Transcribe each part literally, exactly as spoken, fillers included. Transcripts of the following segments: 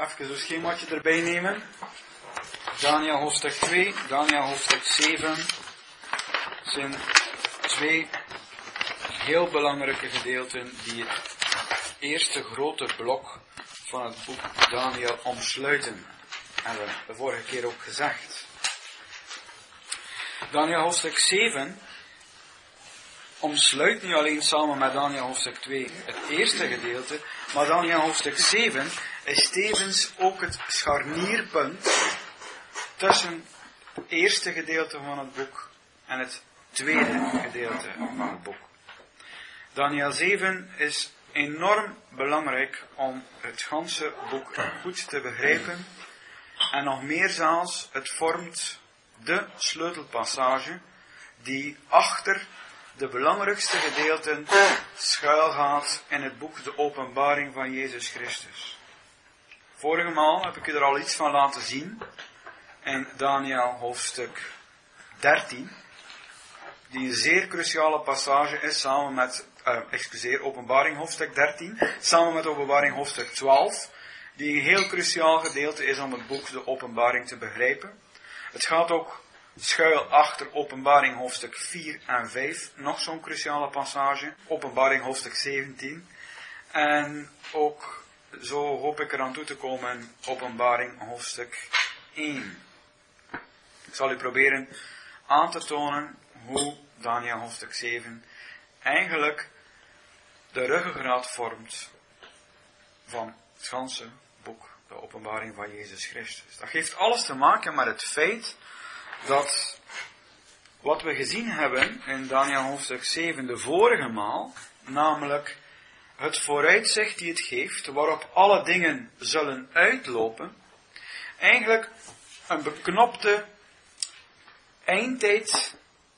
even zo'n schemaatje erbij nemen. Daniel hoofdstuk twee, Daniel hoofdstuk zeven zijn twee heel belangrijke gedeelten die het eerste grote blok van het boek Daniel omsluiten. Hebben we de vorige keer ook gezegd. Daniel hoofdstuk zeven omsluit niet alleen samen met Daniel hoofdstuk twee het eerste gedeelte, maar Daniel hoofdstuk zeven is tevens ook het scharnierpunt tussen het eerste gedeelte van het boek en het tweede gedeelte van het boek. Daniel zeven is enorm belangrijk om het ganse boek goed te begrijpen. En nog meer zelfs, het vormt de sleutelpassage die achter de belangrijkste gedeelten schuilgaat in het boek De Openbaring van Jezus Christus. Vorige maal heb ik u er al iets van laten zien in Daniel hoofdstuk dertien, die een zeer cruciale passage is samen met, uh, excuseer, Openbaring hoofdstuk dertien, samen met Openbaring hoofdstuk twaalf, die een heel cruciaal gedeelte is om het boek De Openbaring te begrijpen. Het gaat ook schuil achter Openbaring hoofdstuk vier en vijf, nog zo'n cruciale passage, Openbaring hoofdstuk zeventien, en ook, zo hoop ik eraan toe te komen, Openbaring hoofdstuk één. Ik zal u proberen aan te tonen hoe Daniel hoofdstuk zeven eigenlijk de ruggengraat vormt van het ganse boek, de Openbaring van Jezus Christus. Dat heeft alles te maken met het feit dat wat we gezien hebben in Daniel hoofdstuk zeven de vorige maal, namelijk het vooruitzicht die het geeft, waarop alle dingen zullen uitlopen, eigenlijk een beknopte eindtijd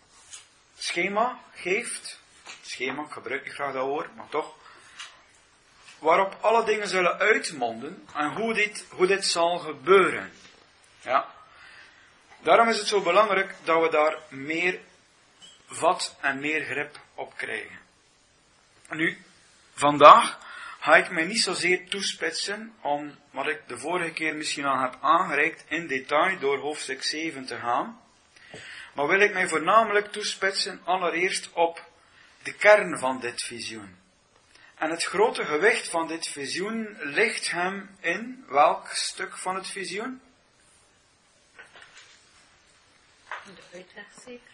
schema geeft. Schema, ik gebruik niet graag dat woord, maar toch. Waarop alle dingen zullen uitmonden en hoe dit, hoe dit zal gebeuren. Ja. Daarom is het zo belangrijk dat we daar meer vat en meer grip op krijgen. Nu, vandaag ga ik mij niet zozeer toespitsen om wat ik de vorige keer misschien al heb aangereikt in detail door hoofdstuk zeven te gaan. Maar wil ik mij voornamelijk toespitsen allereerst op de kern van dit visioen. En het grote gewicht van dit visioen ligt hem in welk stuk van het visioen? In de uitleg zeker.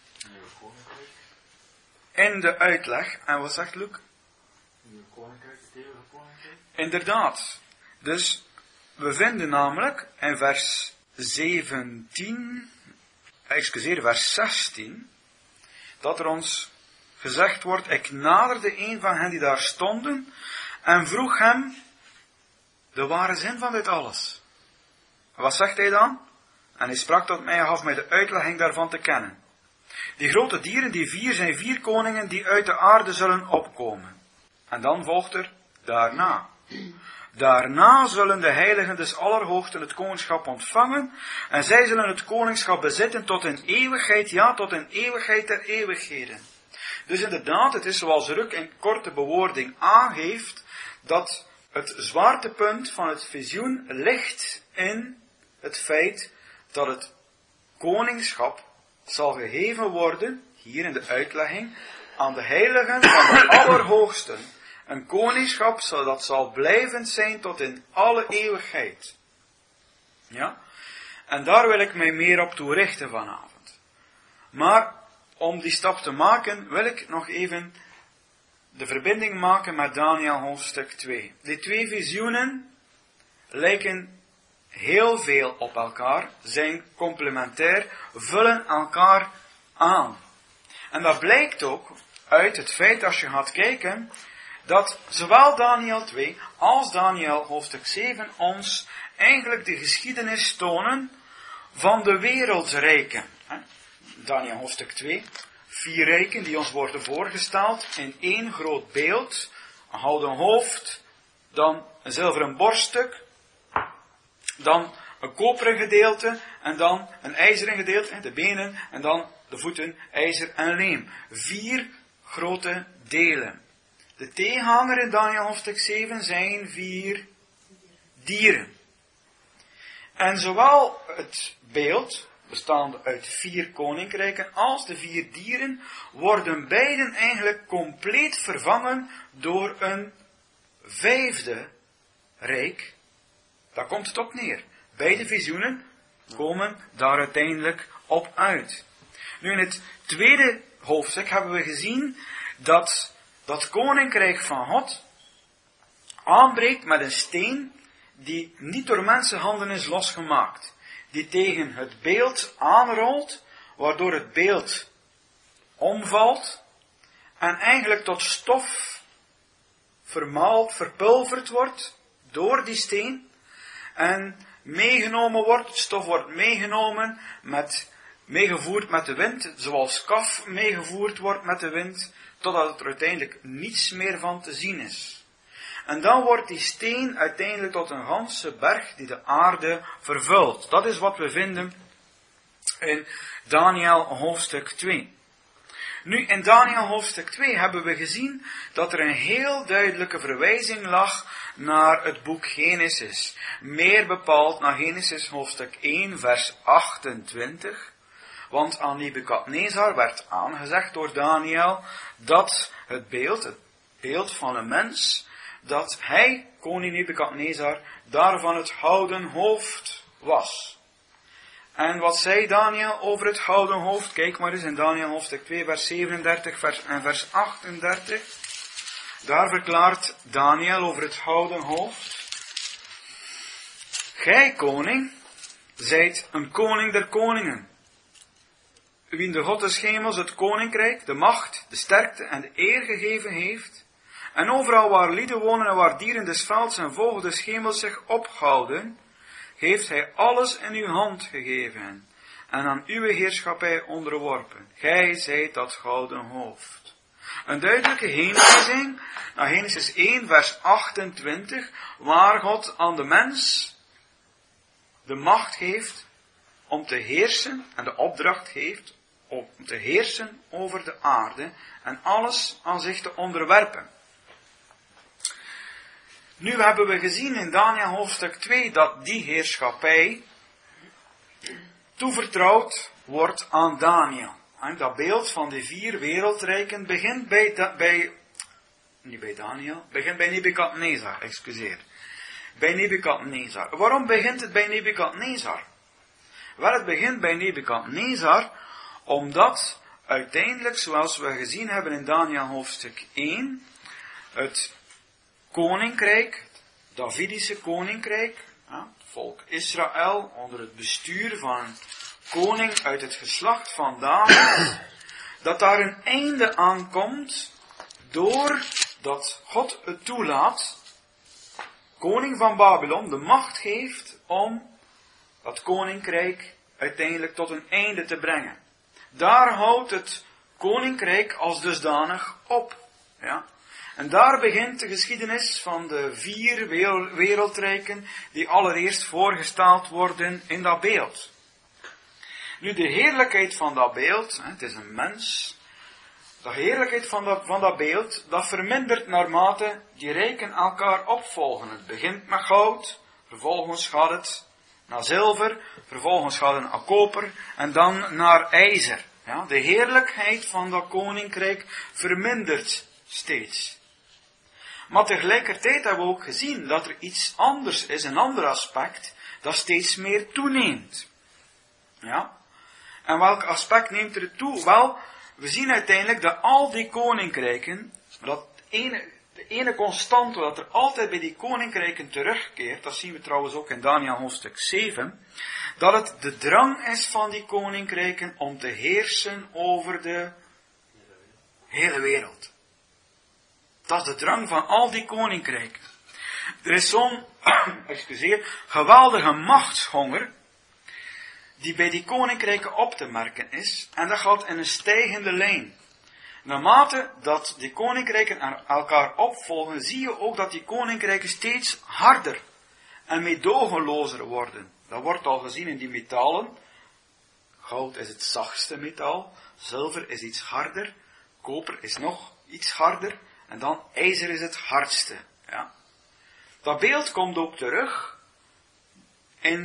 In de uitleg. En wat zegt Luc? In de koninkrijk, het eeuwige koninkrijk. Inderdaad. Dus we vinden namelijk in vers zeventien, excuseer, vers zestien, dat er ons gezegd wordt, ik naderde een van hen die daar stonden en vroeg hem de ware zin van dit alles. Wat zegt hij dan? En hij sprak tot mij en gaf mij de uitlegging daarvan te kennen. Die grote dieren, die vier, zijn vier koningen die uit de aarde zullen opkomen. En dan volgt er daarna. Daarna zullen de heiligen des Allerhoogsten het koningschap ontvangen en zij zullen het koningschap bezitten tot in eeuwigheid, ja, tot in eeuwigheid der eeuwigheden. Dus inderdaad, het is zoals Ruk in korte bewoording aangeeft, dat het zwaartepunt van het visioen ligt in het feit dat het koningschap zal gegeven worden, hier in de uitlegging, aan de heiligen van de Allerhoogsten. Een koningschap dat zal blijvend zijn tot in alle eeuwigheid. Ja? En daar wil ik mij meer op toerichten vanavond. Maar om die stap te maken, wil ik nog even de verbinding maken met Daniel hoofdstuk twee. Die twee visioenen lijken heel veel op elkaar, zijn complementair, vullen elkaar aan. En dat blijkt ook uit het feit, als je gaat kijken, dat zowel Daniel twee als Daniel hoofdstuk zeven ons eigenlijk de geschiedenis tonen van de wereldsrijken. Daniel hoofdstuk twee, vier rijken die ons worden voorgesteld in één groot beeld, een houten hoofd, dan een zilveren borststuk, dan een koperen gedeelte en dan een ijzeren gedeelte, de benen en dan de voeten, ijzer en leem. Vier grote delen. De tegenhanger in Daniel hoofdstuk zeven zijn vier dieren. En zowel het beeld, bestaande uit vier koninkrijken, als de vier dieren, worden beiden eigenlijk compleet vervangen door een vijfde rijk. Daar komt het op neer. Beide visioenen komen daar uiteindelijk op uit. Nu in het tweede hoofdstuk hebben we gezien dat dat koninkrijk van God aanbreekt met een steen die niet door mensenhanden is losgemaakt. Die tegen het beeld aanrolt, waardoor het beeld omvalt en eigenlijk tot stof vermaald, verpulverd wordt door die steen en meegenomen wordt, het stof wordt meegenomen, met, meegevoerd met de wind, zoals kaf meegevoerd wordt met de wind, totdat er uiteindelijk niets meer van te zien is. En dan wordt die steen uiteindelijk tot een ganse berg die de aarde vervult. Dat is wat we vinden in Daniel hoofdstuk twee. Nu, in Daniel hoofdstuk twee hebben we gezien dat er een heel duidelijke verwijzing lag naar het boek Genesis. Meer bepaald naar Genesis hoofdstuk één, vers achtentwintig. Want aan Nebukadnezar werd aangezegd door Daniel dat het beeld, het beeld van een mens, dat hij, koning Nebukadnezar, daarvan het houden hoofd was. En wat zei Daniel over het houden hoofd? Kijk maar eens in Daniel hoofdstuk twee, vers zevenendertig vers, en vers achtendertig. Daar verklaart Daniel over het houden hoofd. Gij, koning, zijt een koning der koningen. Wien de God des hemels het koninkrijk, de macht, de sterkte en de eer gegeven heeft. En overal waar lieden wonen en waar dieren des velds en vogels des hemels zich ophouden, heeft hij alles in uw hand gegeven en aan uw heerschappij onderworpen. Gij zijt dat gouden hoofd. Een duidelijke heenwijzing naar Genesis één, vers achtentwintig, waar God aan de mens de macht geeft om te heersen en de opdracht geeft om te heersen over de aarde en alles aan zich te onderwerpen. Nu hebben we gezien in Daniel hoofdstuk twee dat die heerschappij toevertrouwd wordt aan Daniel. En dat beeld van de vier wereldrijken begint bij, da, bij niet bij Daniel, begint bij Nebukadnezar, excuseer. Bij Nebukadnezar. Waarom begint het bij Nebukadnezar? Wel, het begint bij Nebukadnezar omdat uiteindelijk, zoals we gezien hebben in Daniel hoofdstuk één, het koninkrijk, het Davidische koninkrijk, ja, het volk Israël, onder het bestuur van een koning uit het geslacht van David, dat daar een einde aankomt, doordat God het toelaat, koning van Babylon de macht geeft om dat koninkrijk uiteindelijk tot een einde te brengen. Daar houdt het koninkrijk als dusdanig op. Ja. En daar begint de geschiedenis van de vier wereldrijken die allereerst voorgesteld worden in dat beeld. Nu, de heerlijkheid van dat beeld, het is een mens, de heerlijkheid van dat, van dat beeld, dat vermindert naarmate die rijken elkaar opvolgen. Het begint met goud, vervolgens gaat het naar zilver, vervolgens gaat het naar koper en dan naar ijzer. Ja, de heerlijkheid van dat koninkrijk vermindert steeds. Maar tegelijkertijd hebben we ook gezien dat er iets anders is, een ander aspect, dat steeds meer toeneemt. Ja? En welk aspect neemt er toe? Wel, we zien uiteindelijk dat al die koninkrijken, dat ene, de ene constante dat er altijd bij die koninkrijken terugkeert, dat zien we trouwens ook in Daniel hoofdstuk zeven, dat het de drang is van die koninkrijken om te heersen over de hele wereld. Dat is de drang van al die koninkrijken. Er is zo'n, excuseer, geweldige machtshonger, die bij die koninkrijken op te merken is, en dat gaat in een stijgende lijn. Naarmate dat die koninkrijken elkaar opvolgen, zie je ook dat die koninkrijken steeds harder en meedogenlozer worden. Dat wordt al gezien in die metalen. Goud is het zachtste metaal, zilver is iets harder, koper is nog iets harder, en dan ijzer is het hardste. Ja. Dat beeld komt ook terug in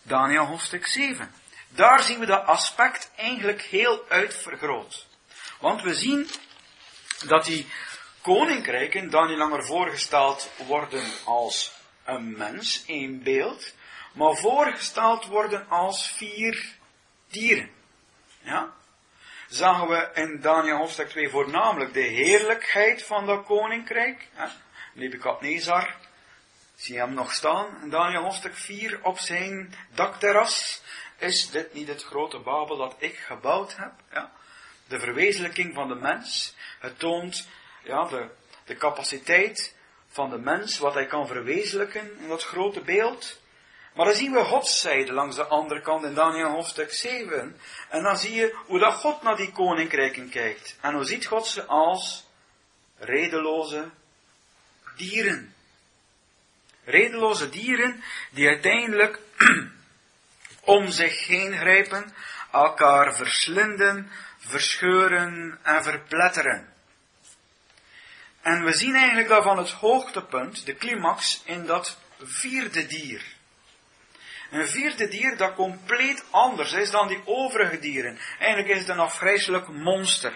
Daniel hoofdstuk zeven. Daar zien we dat aspect eigenlijk heel uitvergroot. Want we zien dat die koninkrijken dan niet langer voorgesteld worden als een mens, één beeld, maar voorgesteld worden als vier dieren. Ja? Zagen we in Daniel hoofdstuk twee voornamelijk de heerlijkheid van dat koninkrijk. Ja? Nebukadnezar, zie je hem nog staan in Daniel hoofdstuk vier op zijn dakterras. Is dit niet het grote Babel dat ik gebouwd heb? Ja? De verwezenlijking van de mens. Het toont ja, de, de capaciteit van de mens, wat hij kan verwezenlijken in dat grote beeld. Maar dan zien we Gods zijde langs de andere kant in Daniel hoofdstuk zeven. En dan zie je hoe dat God naar die koninkrijken kijkt. En hoe ziet God ze als redeloze dieren. Redeloze dieren die uiteindelijk om zich heen grijpen, elkaar verslinden, verscheuren en verpletteren. En we zien eigenlijk daarvan het hoogtepunt, de climax, in dat vierde dier. Een vierde dier dat compleet anders is dan die overige dieren. Eigenlijk is het een afgrijselijk monster.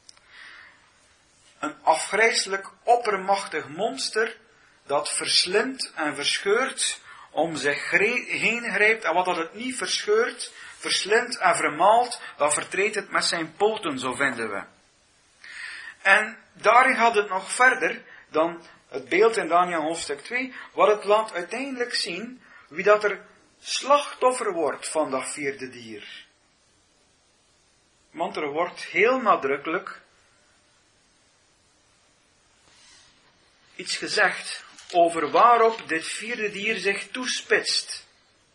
Een afgrijselijk oppermachtig monster dat verslindt en verscheurt, om zich heen grijpt, en wat dat het niet verscheurt, verslindt en vermaalt, dan vertreedt het met zijn poten, zo vinden we. En daarin gaat het nog verder dan het beeld in Daniel hoofdstuk twee, wat het laat uiteindelijk zien wie dat er slachtoffer wordt van dat vierde dier. Want er wordt heel nadrukkelijk iets gezegd over waarop dit vierde dier zich toespitst.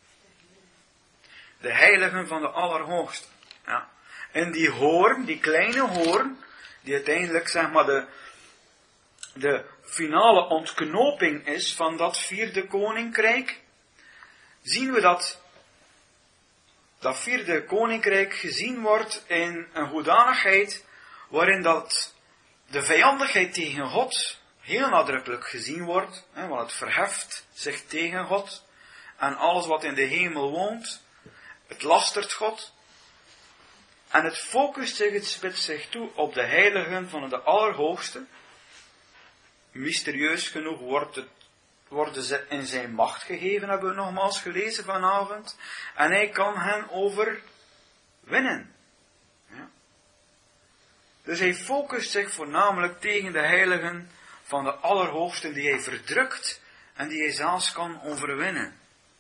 De heiligen van de Allerhoogste. Ja. En die hoorn, die kleine hoorn, die uiteindelijk zeg maar de, de finale ontknoping is van dat vierde koninkrijk, zien we dat dat vierde koninkrijk gezien wordt in een hoedanigheid waarin dat de vijandigheid tegen God heel nadrukkelijk gezien wordt, hè, want het verheft zich tegen God en alles wat in de hemel woont, het lastert God en het focust zich, het spitst zich toe op de heiligen van de Allerhoogste. Mysterieus genoeg wordt het worden ze in zijn macht gegeven, hebben we nogmaals gelezen vanavond. En hij kan hen overwinnen. Ja. Dus hij focust zich voornamelijk tegen de heiligen van de Allerhoogste, die hij verdrukt en die hij zelfs kan overwinnen.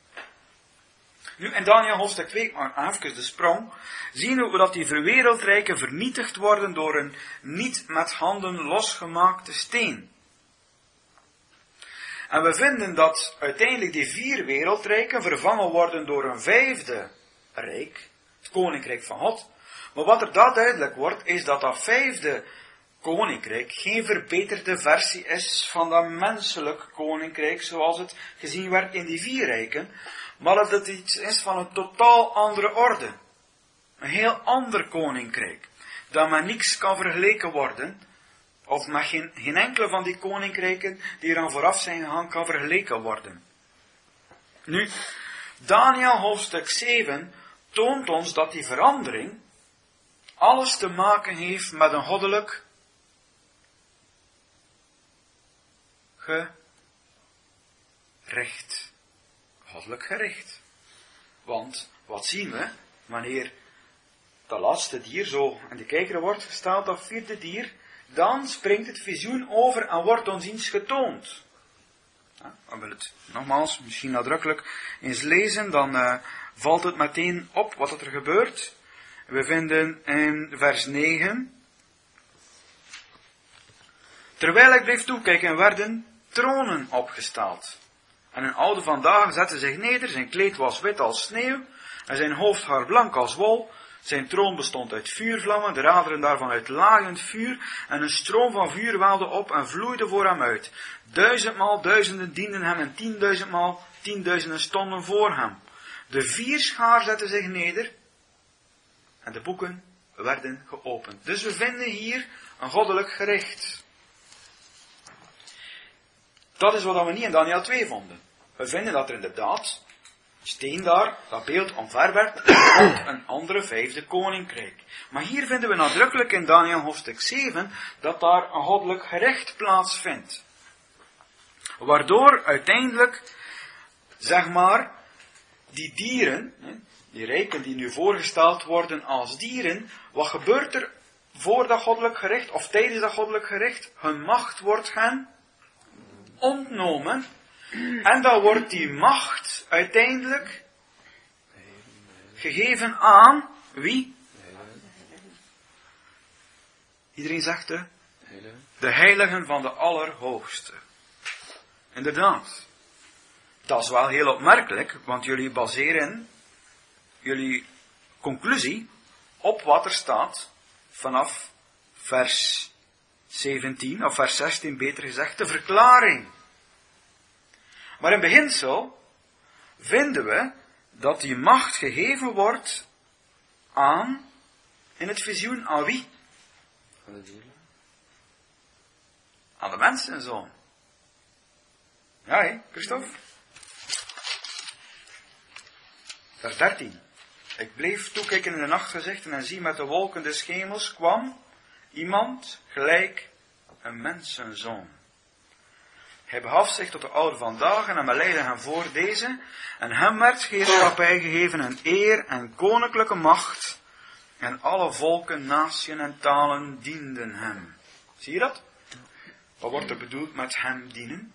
Nu in Daniel hoofdstuk twee, even de sprong, zien we dat die wereldrijken vernietigd worden door een niet met handen losgemaakte steen. En we vinden dat uiteindelijk die vier wereldrijken vervangen worden door een vijfde rijk, het koninkrijk van God. Maar wat er daar duidelijk wordt, is dat dat vijfde koninkrijk geen verbeterde versie is van dat menselijk koninkrijk, zoals het gezien werd in die vier rijken, maar dat het iets is van een totaal andere orde. Een heel ander koninkrijk, dat met niks kan vergeleken worden, of met geen, geen enkele van die koninkrijken die eraan vooraf zijn gegaan kan vergeleken worden. Nu, Daniel hoofdstuk zeven toont ons dat die verandering alles te maken heeft met een goddelijk gericht. Goddelijk gericht. Want, wat zien we, wanneer dat laatste dier zo in de kijker wordt gesteld, dat vierde dier, dan springt het visioen over en wordt ons iets getoond. Ja, we willen het nogmaals, misschien nadrukkelijk eens lezen, dan uh, valt het meteen op wat er gebeurt. We vinden in vers negen. Terwijl ik bleef toekijken, werden tronen opgesteld. En een oude vandaag zette zich neder, zijn kleed was wit als sneeuw, en zijn hoofdhaar blank als wol. Zijn troon bestond uit vuurvlammen, de raderen daarvan uit lagend vuur, en een stroom van vuur waalde op en vloeide voor hem uit. Duizendmaal duizenden dienden hem en tienduizendmaal tienduizenden stonden voor hem. De vierschaar zette zich neder en de boeken werden geopend. Dus we vinden hier een goddelijk gericht. Dat is wat we niet in Daniel twee vonden. We vinden dat er inderdaad steen daar, dat beeld omverwerpt, komt een andere vijfde koninkrijk. Maar hier vinden we nadrukkelijk in Daniel hoofdstuk zeven, dat daar een goddelijk gerecht plaatsvindt. Waardoor uiteindelijk, zeg maar, die dieren, die rijken die nu voorgesteld worden als dieren, wat gebeurt er voor dat goddelijk gerecht, of tijdens dat goddelijk gerecht? Hun macht wordt hen ontnomen. En dan wordt die macht uiteindelijk gegeven aan wie? Iedereen zegt de? De heiligen van de Allerhoogste. Inderdaad. Dat is wel heel opmerkelijk, want jullie baseren jullie conclusie op wat er staat vanaf vers zeventien, of vers zestien beter gezegd, de verklaring. Maar in beginsel vinden we dat die macht gegeven wordt aan, in het visioen, aan wie? Aan de dieren. Aan de mensenzoon. Ja, hé, Christophe? Vers dertien. Ik bleef toekijken in de nachtgezichten en zie met de wolken des hemels kwam iemand gelijk een mensenzoon. Hij begaf zich tot de oude van dagen en beleidde hem voor deze. En hem werd heerschappij gegeven en eer en koninklijke macht. En alle volken, naties en talen dienden hem. Zie je dat? Wat wordt er bedoeld met hem dienen?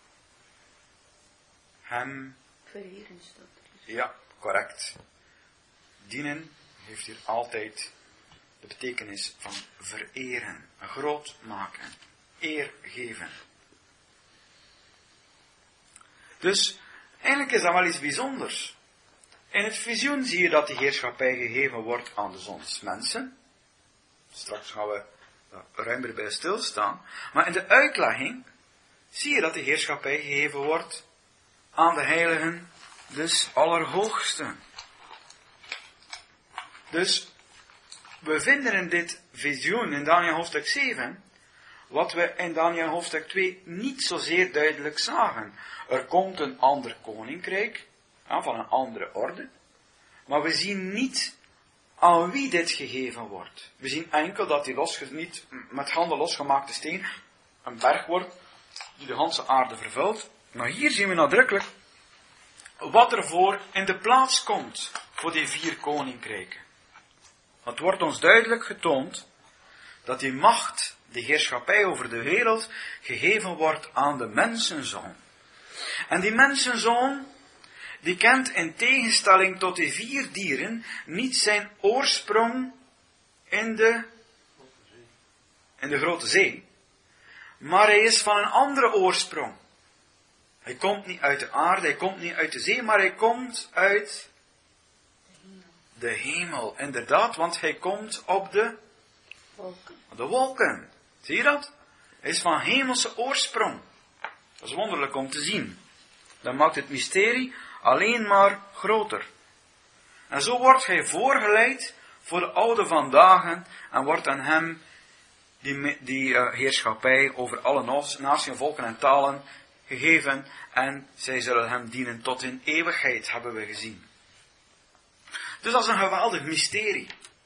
Hem... Vereren staat er. Ja, correct. Dienen heeft hier altijd de betekenis van vereren, groot maken, eer geven. Dus, eigenlijk is dat wel iets bijzonders. In het visioen zie je dat die heerschappij gegeven wordt aan de zonsmensen. Straks gaan we ruimer bij stilstaan. Maar in de uitlegging zie je dat die heerschappij gegeven wordt aan de heiligen des Allerhoogste. Dus, we vinden in dit visioen, in Daniel hoofdstuk zeven, wat we in Daniel hoofdstuk twee niet zozeer duidelijk zagen. Er komt een ander koninkrijk, ja, van een andere orde, maar we zien niet aan wie dit gegeven wordt. We zien enkel dat die los, niet met handen losgemaakte steen een berg wordt, die de ganse aarde vervult. Maar hier zien we nadrukkelijk wat er voor in de plaats komt, voor die vier koninkrijken. Het wordt ons duidelijk getoond dat die macht, de heerschappij over de wereld, gegeven wordt aan de mensenzoon. En die mensenzoon, die kent in tegenstelling tot die vier dieren niet zijn oorsprong in de, in de grote zee, maar hij is van een andere oorsprong. Hij komt niet uit de aarde, hij komt niet uit de zee, maar hij komt uit de hemel. Inderdaad, want hij komt op de Wolken. de wolken. Zie je dat? Hij is van hemelse oorsprong. Dat is wonderlijk om te zien. Dat maakt het mysterie alleen maar groter. En zo wordt hij voorgeleid voor de oude van dagen en wordt aan hem die, die uh, heerschappij over alle naties, volken en talen gegeven en zij zullen hem dienen tot in eeuwigheid, hebben we gezien. Dus dat is een geweldig mysterie.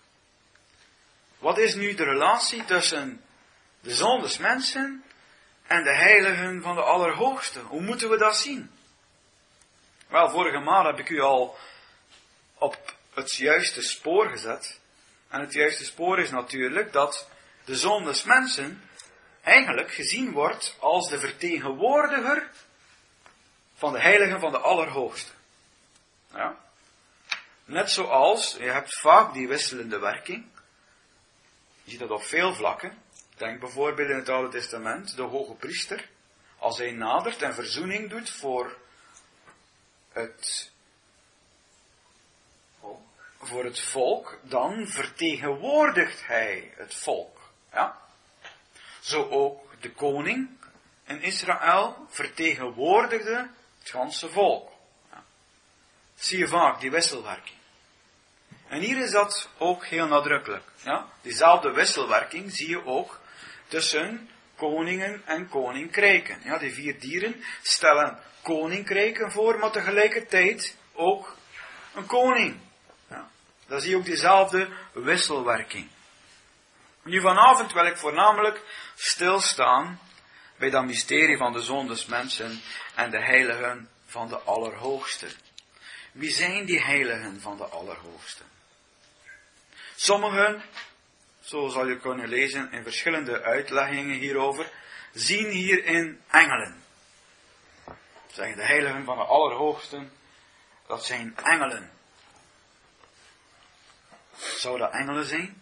Wat is nu de relatie tussen de zoon des mensen en de heiligen van de Allerhoogste? Hoe moeten we dat zien? Wel, vorige maand heb ik u al op het juiste spoor gezet. En het juiste spoor is natuurlijk dat de zoon des mensen eigenlijk gezien wordt als de vertegenwoordiger van de heiligen van de Allerhoogste. Ja. Net zoals, je hebt vaak die wisselende werking. Je ziet dat op veel vlakken. Denk bijvoorbeeld in het Oude Testament, de hoge priester. Als hij nadert en verzoening doet voor het, voor het volk, dan vertegenwoordigt hij het volk. Ja? Zo ook de koning in Israël vertegenwoordigde het ganse volk. Ja? Zie je vaak, die wisselwerking. En hier is dat ook heel nadrukkelijk. Ja? Diezelfde wisselwerking zie je ook tussen koningen en koninkrijken. Ja, die vier dieren stellen koninkrijken voor, maar tegelijkertijd ook een koning. Ja. Dan zie je ook diezelfde wisselwerking. Nu vanavond wil ik voornamelijk stilstaan bij dat mysterie van de zoon des mensen en de heiligen van de Allerhoogste. Wie zijn die heiligen van de Allerhoogste? Sommigen, zo zal je kunnen lezen in verschillende uitleggingen hierover, zien hierin engelen. Zeggen de heiligen van de Allerhoogste, dat zijn engelen. Zou dat engelen zijn?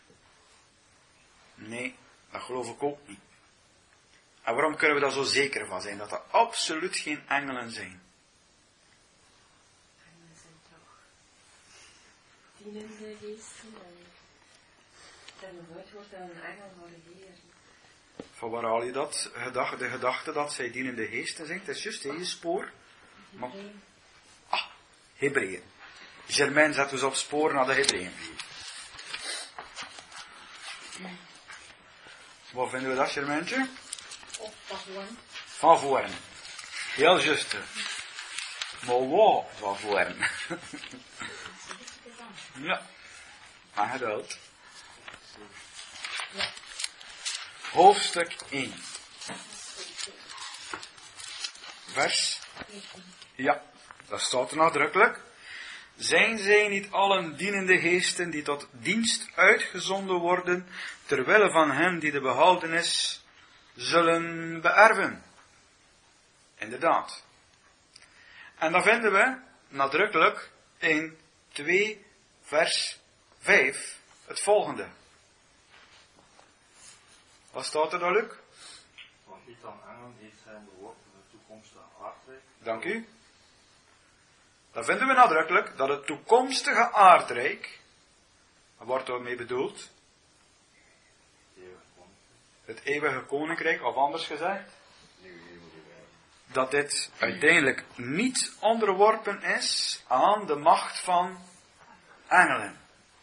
Nee, dat geloof ik ook niet. En waarom kunnen we daar zo zeker van zijn? Dat dat absoluut geen engelen zijn. Engelen zijn toch dienende geesten. En er nog nooit wordt aan een engel van de Heer. Van waar haal je dat? De gedachte dat zij dienende geesten zijn? Het is juist in je spoor. Maar, ah, Hebreeën. Germain zet dus op spoor naar de Hebreeën. Waar vinden we dat, Germaintje? Of van voren. Van voren. Heel juist. Maar waar van voren? Ja. Maar geduld. Ja. Hoofdstuk één. Vers. Ja, dat staat er nadrukkelijk. Zijn zij niet allen dienende geesten die tot dienst uitgezonden worden, terwille van hen die de behoudenis zullen beërven? Inderdaad. En dan vinden we nadrukkelijk in twee vers vijf het volgende. Wat staat er dan, Luc? Want niet aan engelen heeft zijn beworpen de toekomstige aardrijk. Dank u. Dan vinden we nadrukkelijk dat het toekomstige aardrijk, wat wordt daarmee bedoeld? Het eeuwige koninkrijk, of anders gezegd, dat dit uiteindelijk niet onderworpen is aan de macht van engelen.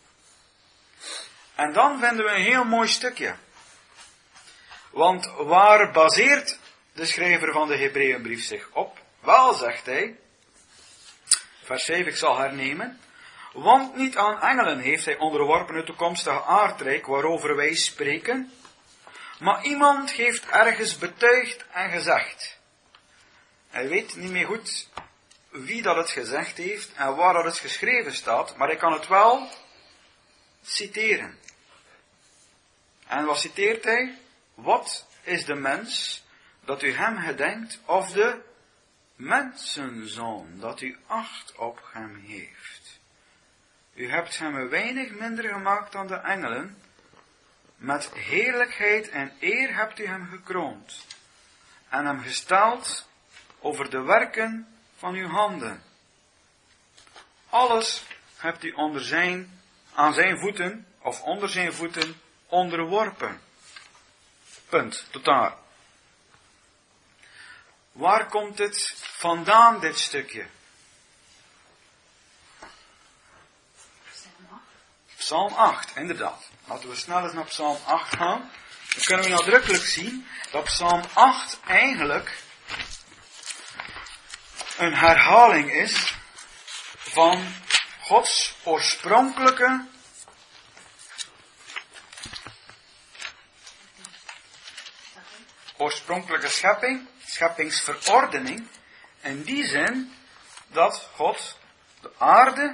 En dan vinden we een heel mooi stukje. Want waar baseert de schrijver van de Hebreeënbrief zich op? Wel, zegt hij, vers vijf, ik zal hernemen. Want niet aan engelen heeft hij onderworpen het toekomstige aardrijk waarover wij spreken. Maar iemand heeft ergens betuigd en gezegd. Hij weet niet meer goed wie dat het gezegd heeft en waar dat het geschreven staat, maar hij kan het wel citeren. En wat citeert hij? Wat is de mens dat u hem gedenkt, of de mensenzoon dat u acht op hem heeft? U hebt hem een weinig minder gemaakt dan de engelen. Met heerlijkheid en eer hebt u hem gekroond en hem gesteld over de werken van uw handen. Alles hebt u onder zijn, aan zijn voeten, of onder zijn voeten, onderworpen. Punt, tot daar. Waar komt dit vandaan, dit stukje? Psalm acht, inderdaad. Laten we snel eens naar Psalm acht gaan. Dan kunnen we nadrukkelijk zien dat Psalm acht eigenlijk een herhaling is van Gods oorspronkelijke oorspronkelijke schepping, scheppingsverordening, in die zin dat God de aarde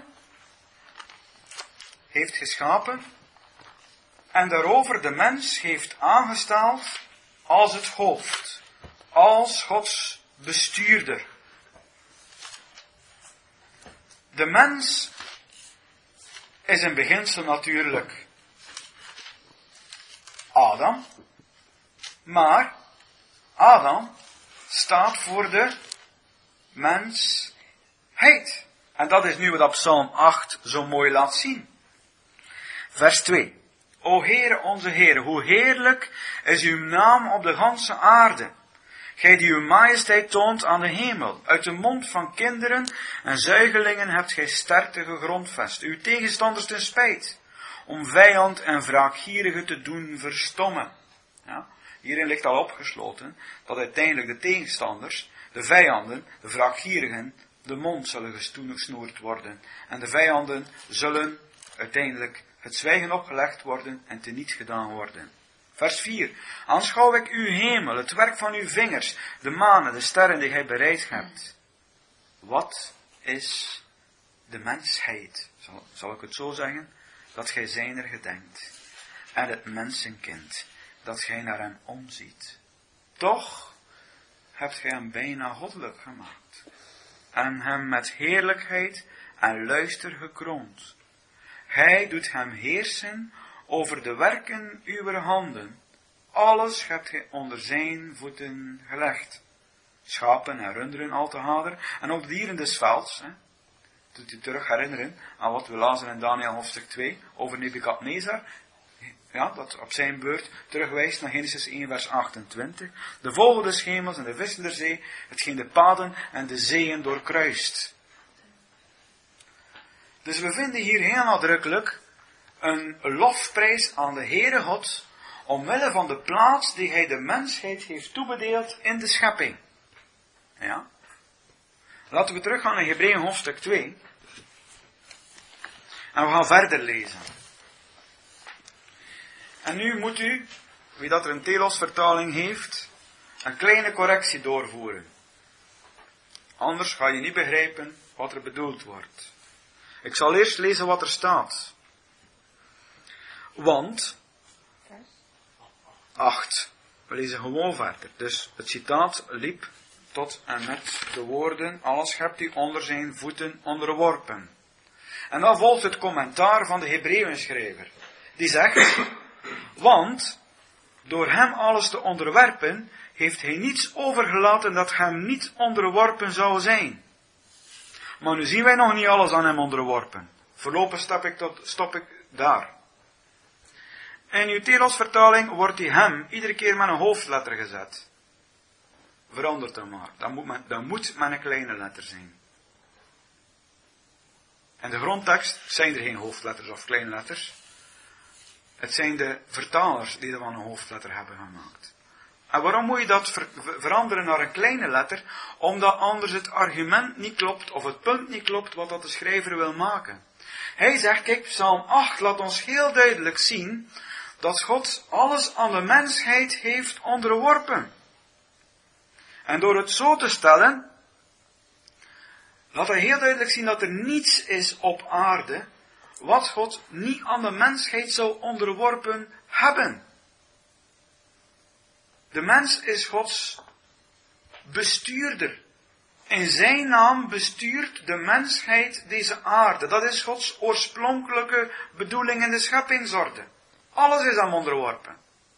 heeft geschapen en daarover de mens heeft aangesteld als het hoofd, als Gods bestuurder. De mens is in beginsel natuurlijk Adam, maar Adam staat voor de mensheid. En dat is nu wat op Psalm acht zo mooi laat zien. Vers twee. O Heere, onze Heere, hoe heerlijk is uw naam op de ganse aarde. Gij die uw majesteit toont aan de hemel. Uit de mond van kinderen en zuigelingen hebt gij sterkte gegrondvest. Uw tegenstanders ten spijt. Om vijand en wraakgierige te doen verstommen. Ja, hierin ligt al opgesloten dat uiteindelijk de tegenstanders, de vijanden, de wraakgierigen de mond zullen gesnoerd worden. En de vijanden zullen uiteindelijk het zwijgen opgelegd worden en teniet gedaan worden. Vers vier. Aanschouw ik uw hemel, het werk van uw vingers, de manen, de sterren die gij bereid hebt. Wat is de mensheid, zal, zal ik het zo zeggen, dat gij zijner gedenkt. En het mensenkind, dat gij naar hem omziet. Toch hebt gij hem bijna goddelijk gemaakt. En hem met heerlijkheid en luister gekroond. Hij doet hem heersen over de werken uw handen. Alles hebt gij onder zijn voeten gelegd. Schapen en runderen al te hader, en ook de dieren des velds. Hè. Doet u terug herinneren aan wat we lazen in Daniel hoofdstuk twee over Nebukadnezar. Ja, dat op zijn beurt terugwijst naar Genesis één vers achtentwintig. De vogel des hemels en de vissen der zee, hetgeen de paden en de zeeën doorkruist. Dus we vinden hier heel nadrukkelijk een lofprijs aan de Heere God, omwille van de plaats die hij de mensheid heeft toebedeeld in de schepping. Ja. Laten we teruggaan naar Hebreeën hoofdstuk twee. En we gaan verder lezen. En nu moet u, wie dat er een Telos vertaling heeft, een kleine correctie doorvoeren. Anders ga je niet begrijpen wat er bedoeld wordt. Ik zal eerst lezen wat er staat. Want, acht, we lezen gewoon verder. Dus het citaat liep tot en met de woorden, alles hebt u onder zijn voeten onderworpen. En dan volgt het commentaar van de Hebreeënschrijver. Die zegt, want door hem alles te onderwerpen, heeft hij niets overgelaten dat hem niet onderworpen zou zijn. Maar nu zien wij nog niet alles aan hem onderworpen. Voorlopig stop ik, tot, stop ik daar. In uw Telos vertaling wordt die hem iedere keer met een hoofdletter gezet. Verandert dan maar. Dan moet, men, dan moet men een kleine letter zijn. In de grondtekst zijn er geen hoofdletters of kleine letters. Het zijn de vertalers die er van een hoofdletter hebben gemaakt. En waarom moet je dat ver, veranderen naar een kleine letter? Omdat anders het argument niet klopt, of het punt niet klopt, wat dat de schrijver wil maken. Hij zegt, kijk, Psalm acht laat ons heel duidelijk zien, dat God alles aan de mensheid heeft onderworpen. En door het zo te stellen, laat hij heel duidelijk zien dat er niets is op aarde, wat God niet aan de mensheid zou onderworpen hebben. De mens is Gods bestuurder. In zijn naam bestuurt de mensheid deze aarde. Dat is Gods oorspronkelijke bedoeling in de scheppingsorde. Alles is hem onderworpen.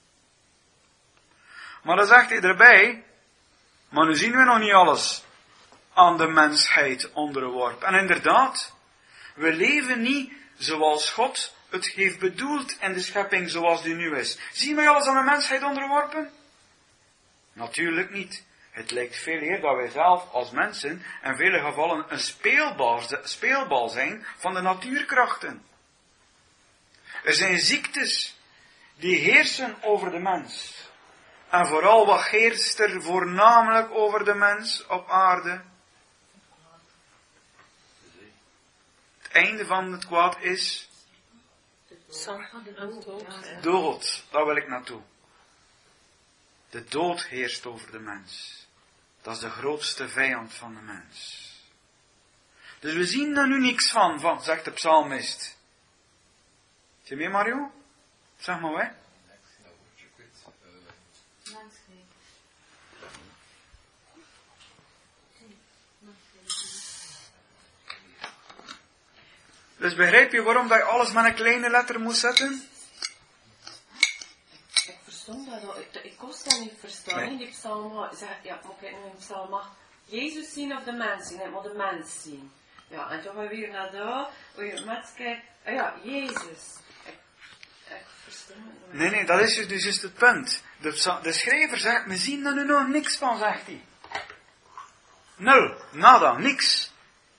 Maar dan zegt hij erbij, maar nu zien we nog niet alles aan de mensheid onderworpen. En inderdaad, we leven niet zoals God het heeft bedoeld in de schepping zoals die nu is. Zien wij alles aan de mensheid onderworpen? Natuurlijk niet. Het lijkt veel eer dat wij zelf als mensen in vele gevallen een speelbal, speelbal zijn van de natuurkrachten. Er zijn ziektes die heersen over de mens. En vooral wat heerst er voornamelijk over de mens op aarde? Het einde van het kwaad is dood. Daar wil ik naartoe. De dood heerst over de mens. Dat is de grootste vijand van de mens. Dus we zien daar nu niks van, van zegt de psalmist. Zie je mee, Mario? Zeg maar wij. Dus begrijp je waarom dat je alles met een kleine letter moet zetten? Ik verstond dat al. Ik, ik kon dat niet verstaan. Nee. In die psalm, zeg, ja, moet ik in die psalm Jezus zien of de mens zien? Ik moet de mens zien. Ja, en toen gaan we weer naar daar, hoe je met kijkt. Oh ja, Jezus. Ik, ik verstond het niet. Nee, nee, dat is dus juist het punt. De, de schrijver zegt, we zien er nu nog niks van, zegt hij. Nul, nada, niks.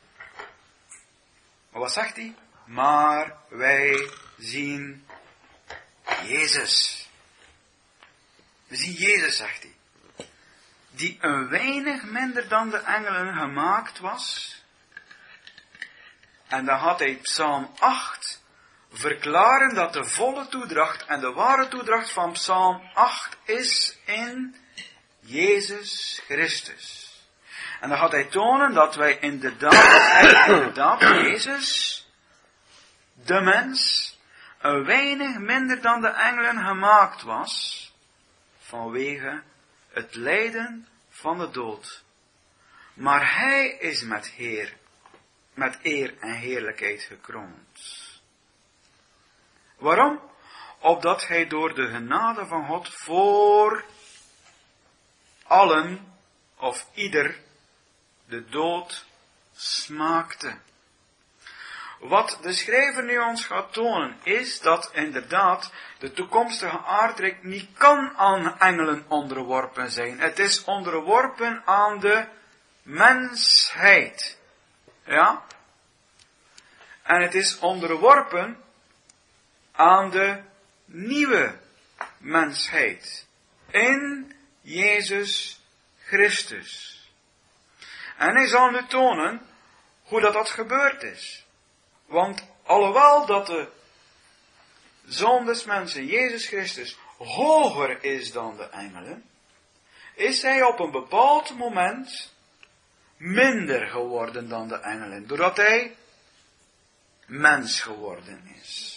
Maar wat zegt hij? Maar wij zien Jezus. We zien Jezus, zegt hij. die een weinig minder dan de engelen gemaakt was. En dan had hij Psalm acht verklaren dat de volle toedracht en de ware toedracht van Psalm acht is in Jezus Christus. En dan gaat hij tonen dat wij inderdaad, dat hij inderdaad, Jezus, de mens, een weinig minder dan de engelen gemaakt was, vanwege het lijden van de dood. Maar hij is met Heer, met eer en heerlijkheid gekroond. Waarom? Opdat hij door de genade van God voor allen of ieder de dood smaakte. Wat de schrijver nu ons gaat tonen, is dat inderdaad de toekomstige aardrijk niet kan aan engelen onderworpen zijn. Het is onderworpen aan de mensheid. Ja? En het is onderworpen aan de nieuwe mensheid. In Jezus Christus. En hij zal nu tonen hoe dat, dat gebeurd is. Want alhoewel dat de Zoon des mensen, Jezus Christus, hoger is dan de engelen, is hij op een bepaald moment minder geworden dan de engelen. Doordat hij mens geworden is.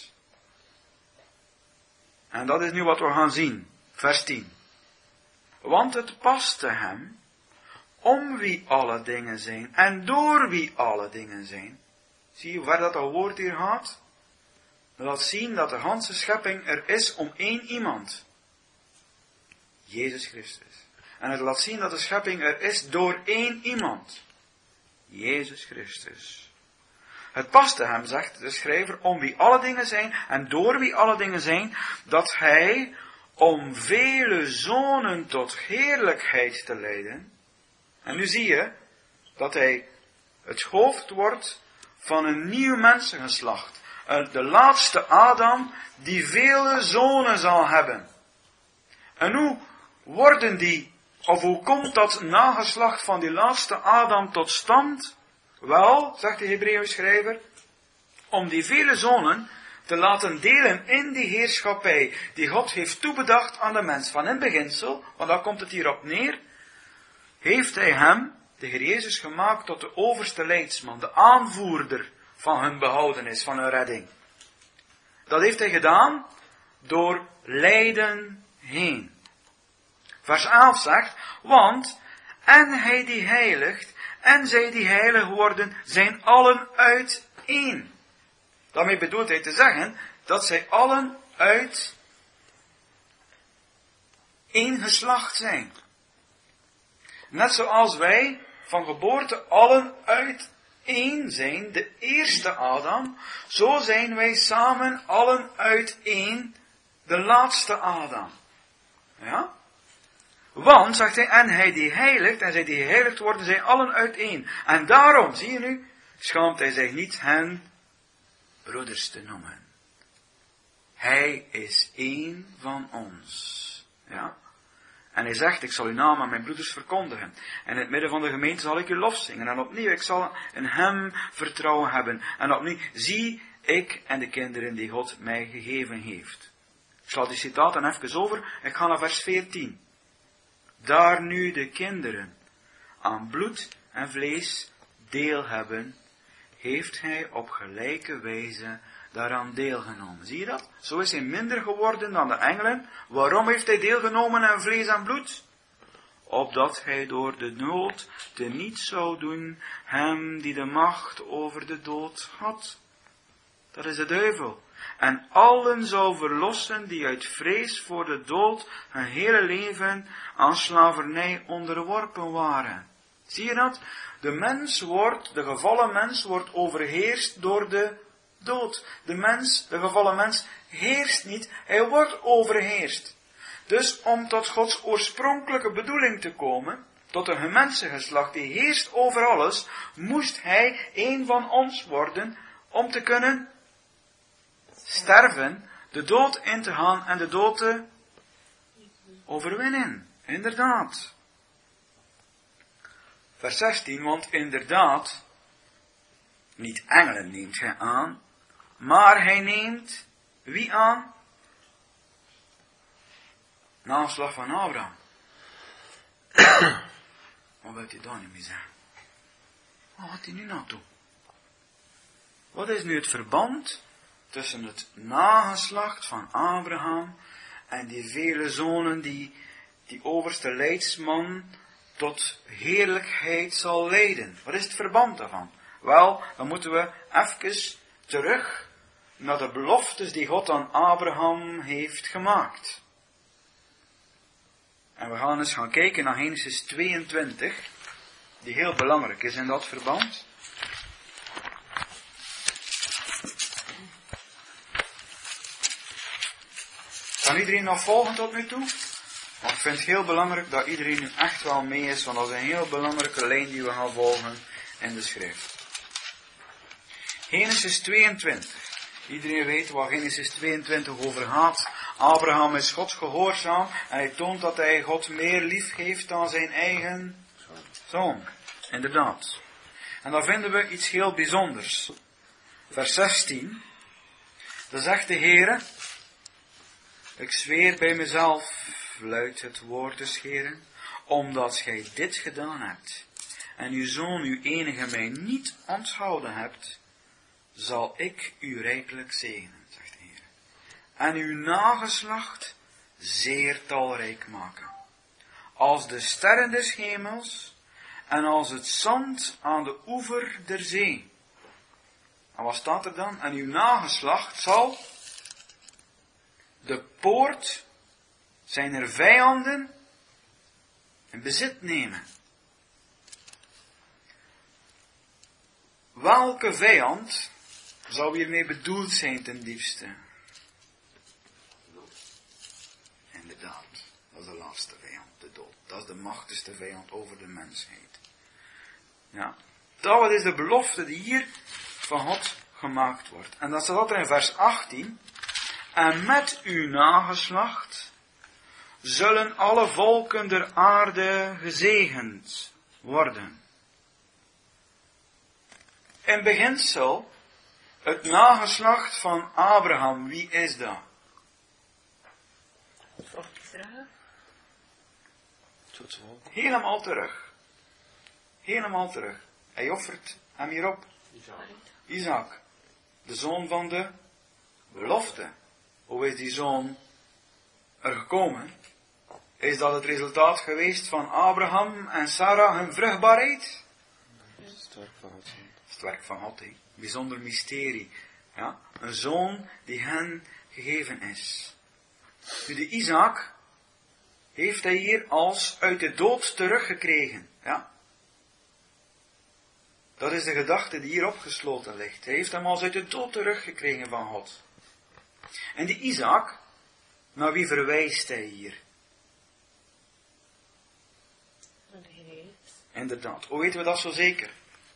En dat is nu wat we gaan zien. Vers tien. Want het paste hem, om wie alle dingen zijn, en door wie alle dingen zijn. Zie je hoe ver dat al woord hier gaat? Dat laat zien dat de ganse schepping er is om één iemand. Jezus Christus. En het laat zien dat de schepping er is door één iemand. Jezus Christus. Het paste hem, zegt de schrijver, om wie alle dingen zijn en door wie alle dingen zijn, dat hij, om vele zonen tot heerlijkheid te leiden. En nu zie je dat hij het hoofd wordt van een nieuw mensengeslacht. De laatste Adam die vele zonen zal hebben. En hoe worden die, of hoe komt dat nageslacht van die laatste Adam tot stand? Wel, zegt de Hebreeënschrijver, om die vele zonen te laten delen in die heerschappij die God heeft toebedacht aan de mens. Van in beginsel, want daar komt het hier op neer, heeft hij hem, de Heer Jezus, gemaakt tot de overste leidsman, de aanvoerder van hun behoudenis, van hun redding. Dat heeft hij gedaan door lijden heen. Vers elf zegt, want, en hij die heiligt, en zij die heilig worden, zijn allen uit één. Daarmee bedoelt hij te zeggen, dat zij allen uit één geslacht zijn. Net zoals wij van geboorte allen uit één zijn, de eerste Adam, zo zijn wij samen allen uit één, de laatste Adam. Ja? Want, zegt hij, en hij die heiligt, en zij die geheiligd worden, zijn allen uit één. En daarom, zie je nu, schaamt hij zich niet hen broeders te noemen. Hij is één van ons. Ja? En hij zegt, ik zal uw naam aan mijn broeders verkondigen. En in het midden van de gemeente zal ik u lof zingen. En opnieuw, ik zal in hem vertrouwen hebben. En opnieuw, zie ik en de kinderen die God mij gegeven heeft. Ik sla die citaten even over. Ik ga naar vers veertien. Daar nu de kinderen aan bloed en vlees deel hebben, heeft hij op gelijke wijze daaraan deelgenomen. Zie je dat? Zo is hij minder geworden dan de engelen. Waarom heeft hij deelgenomen aan vlees en bloed? Opdat hij door de dood te niet zou doen hem die de macht over de dood had. Dat is de duivel. En allen zou verlossen die uit vrees voor de dood hun hele leven aan slavernij onderworpen waren. Zie je dat? De mens wordt, de gevallen mens wordt overheerst door de dood. De mens, de gevallen mens, heerst niet, hij wordt overheerst. Dus om tot Gods oorspronkelijke bedoeling te komen, tot een mensengeslacht die heerst over alles, moest hij een van ons worden om te kunnen sterven, de dood in te gaan en de dood te overwinnen. Inderdaad. Vers zestien, want inderdaad, niet engelen neemt hij aan, maar hij neemt wie aan? Nageslag van Abraham. Wat wil hij daar niet mee zeggen? Waar gaat hij nu naartoe? Wat is nu het verband tussen het nageslacht van Abraham en die vele zonen die die overste leidsman tot heerlijkheid zal leiden? Wat is het verband daarvan? Wel, dan moeten we even terug naar de beloftes die God aan Abraham heeft gemaakt. En we gaan eens gaan kijken naar Genesis tweeëntwintig, die heel belangrijk is in dat verband. Kan iedereen nog volgen tot nu toe? Want ik vind het heel belangrijk dat iedereen nu echt wel mee is, want dat is een heel belangrijke lijn die we gaan volgen in de schrift. Genesis tweeëntwintig. Iedereen weet waar Genesis tweeëntwintig over gaat. Abraham is God gehoorzaam en hij toont dat hij God meer lief heeft dan zijn eigen zoon. Inderdaad. En dan vinden we iets heel bijzonders. Vers zestien. Dan zegt de Heere: ik zweer bij mezelf, luidt het woord des Heeren, omdat gij dit gedaan hebt en uw zoon, uw enige, mij niet onthouden hebt, zal ik u rijkelijk zegenen, zegt de Heer, en uw nageslacht zeer talrijk maken, als de sterren des hemels en als het zand aan de oever der zee. En wat staat er dan? En uw nageslacht zal de poort zijn er vijanden in bezit nemen. Welke vijand zou hiermee bedoeld zijn ten diepste? Inderdaad, dat is de laatste vijand, de dood. Dat is de machtigste vijand over de mensheid. Ja, dat is de belofte die hier van God gemaakt wordt. En dat staat er in vers achttien. En met uw nageslacht zullen alle volken der aarde gezegend worden. In beginsel, het nageslacht van Abraham, wie is dat? Helemaal terug. Helemaal terug. Hij offert hem hierop. Isaac. De zoon van de belofte. Hoe is die zoon er gekomen? Is dat het resultaat geweest van Abraham en Sarah hun vruchtbaarheid? Het is het werk van God. Het is het werk van God, he. Bijzonder mysterie. Ja? Een zoon die hen gegeven is. Nu, de Isaac heeft hij hier als uit de dood teruggekregen. Ja? Dat is de gedachte die hier opgesloten ligt. Hij heeft hem als uit de dood teruggekregen van God. En die Isaac, naar wie verwijst hij hier? Inderdaad. Hoe weten we dat zo zeker?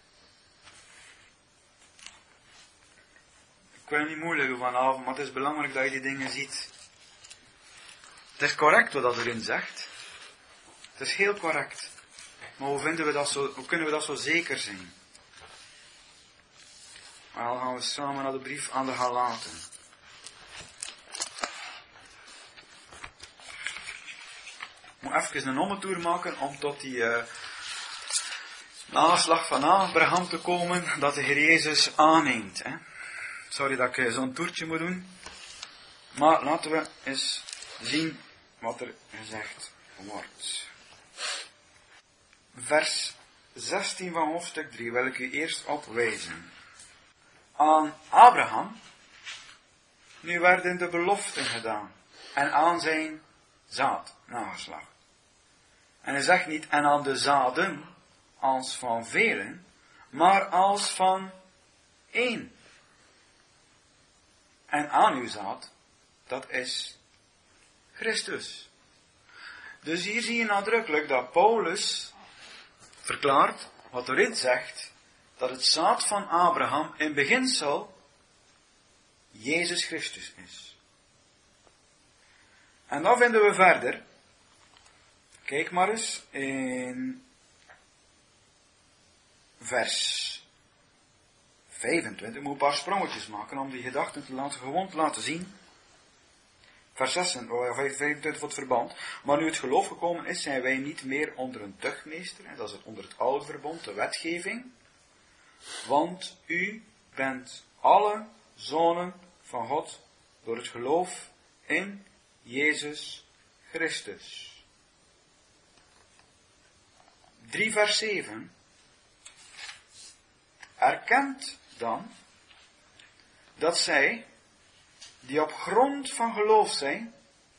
Ik wil niet moeilijk doen vanavond, maar het is belangrijk dat je die dingen ziet. Het is correct wat dat erin zegt. Het is heel correct. Maar hoe, vinden we dat zo, hoe kunnen we dat zo zeker zijn? Maar dan gaan we samen naar de brief aan de Galaten. Ik moet even een ommetoer maken om tot die uh, nageslag van Abraham te komen dat de Heer Jezus aanneemt. Hè. Sorry dat ik zo'n toertje moet doen. Maar laten we eens zien wat er gezegd wordt. Vers zestien van hoofdstuk drie wil ik u eerst opwijzen. Aan Abraham nu werden de beloften gedaan en aan zijn zaad nageslacht. En hij zegt niet en aan de zaden als van velen, maar als van één. En aan uw zaad, dat is Christus. Dus hier zie je nadrukkelijk dat Paulus verklaart, wat erin zegt, dat het zaad van Abraham in beginsel Jezus Christus is. En dan vinden we verder, kijk maar eens, in vers vijfentwintig. Ik moet een paar sprongetjes maken om die gedachten te laten, gewoon te laten zien. Vers vijfentwintig voor het verband. Maar nu het geloof gekomen is, zijn wij niet meer onder een tuchtmeester. En dat is het onder het oude verbond, de wetgeving. Want u bent alle zonen van God door het geloof in Jezus Christus. drie vers zeven. Erkent dan dat zij, die op grond van geloof zijn,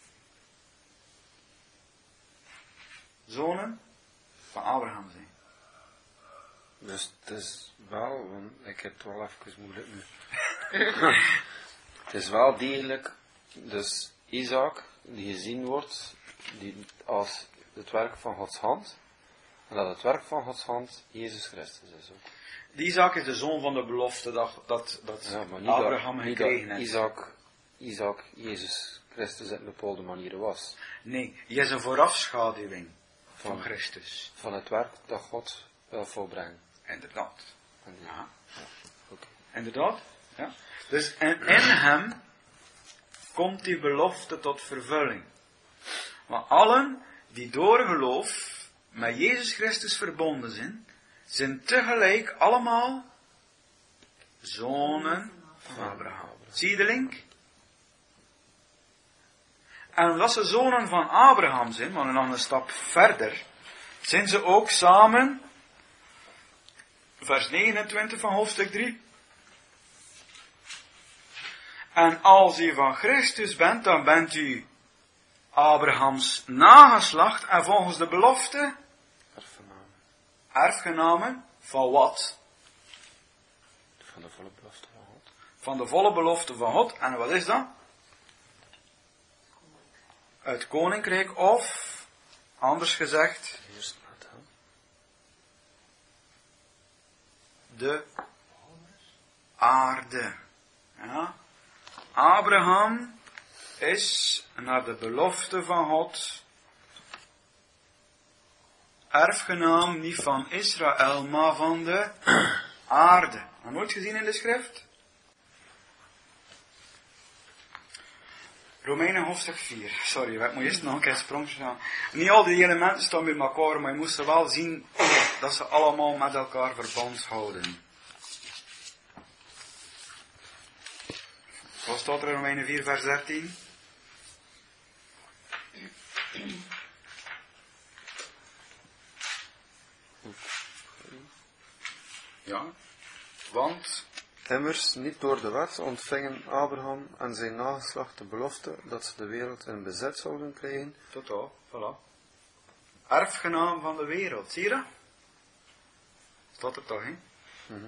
zonen van Abraham zijn. Dus het is wel, want ik heb het wel even moeilijk nu. Het is wel degelijk, dus Isaac, die gezien wordt, die als het werk van Gods hand, en dat het werk van Gods hand Jezus Christus is ook. Die Isaac is de zoon van de belofte dat, dat, dat Ja, maar niet Abraham dat, niet gekregen dat heeft. Isaac, Isaac Jezus Christus op een bepaalde manier was. Nee, je is een voorafschaduwing van, Van- Christus. Van het werk dat God wil volbrengen. Inderdaad. En die- Ja, Oké. inderdaad. Ja. Dus in, in hem komt die belofte tot vervulling. Maar allen die door geloof met Jezus Christus verbonden zijn, zijn tegelijk allemaal zonen van Abraham. Zie je de link? En omdat ze zonen van Abraham zijn, maar nog een stap verder, zijn ze ook samen, vers negenentwintig van hoofdstuk drie. En als u van Christus bent, dan bent u Abrahams nageslacht en volgens de belofte Erfgenamen. erfgenamen van wat? Van de volle belofte van God. Van de volle belofte van God. En wat is dat? Het koninkrijk of, anders gezegd, Eerst met hem. de aarde. Ja. Abraham is naar de belofte van God erfgenaam niet van Israël, maar van de aarde. Heb je nooit gezien in de schrift? Romeinen hoofdstuk vier. Sorry, ik moet eerst nog een keer sprongjes gaan. Niet al die elementen staan bij elkaar, maar je moest ze wel zien dat ze allemaal met elkaar verband houden. Wat staat er in Romeinen vier, vers dertien? Ja, want Immers, niet door de wet ontvingen Abraham en zijn nageslacht de belofte dat ze de wereld in bezit zouden krijgen. totaal, voilà. Erfgenaam van de wereld, zie je dat? Staat er toch, hè? Mhm.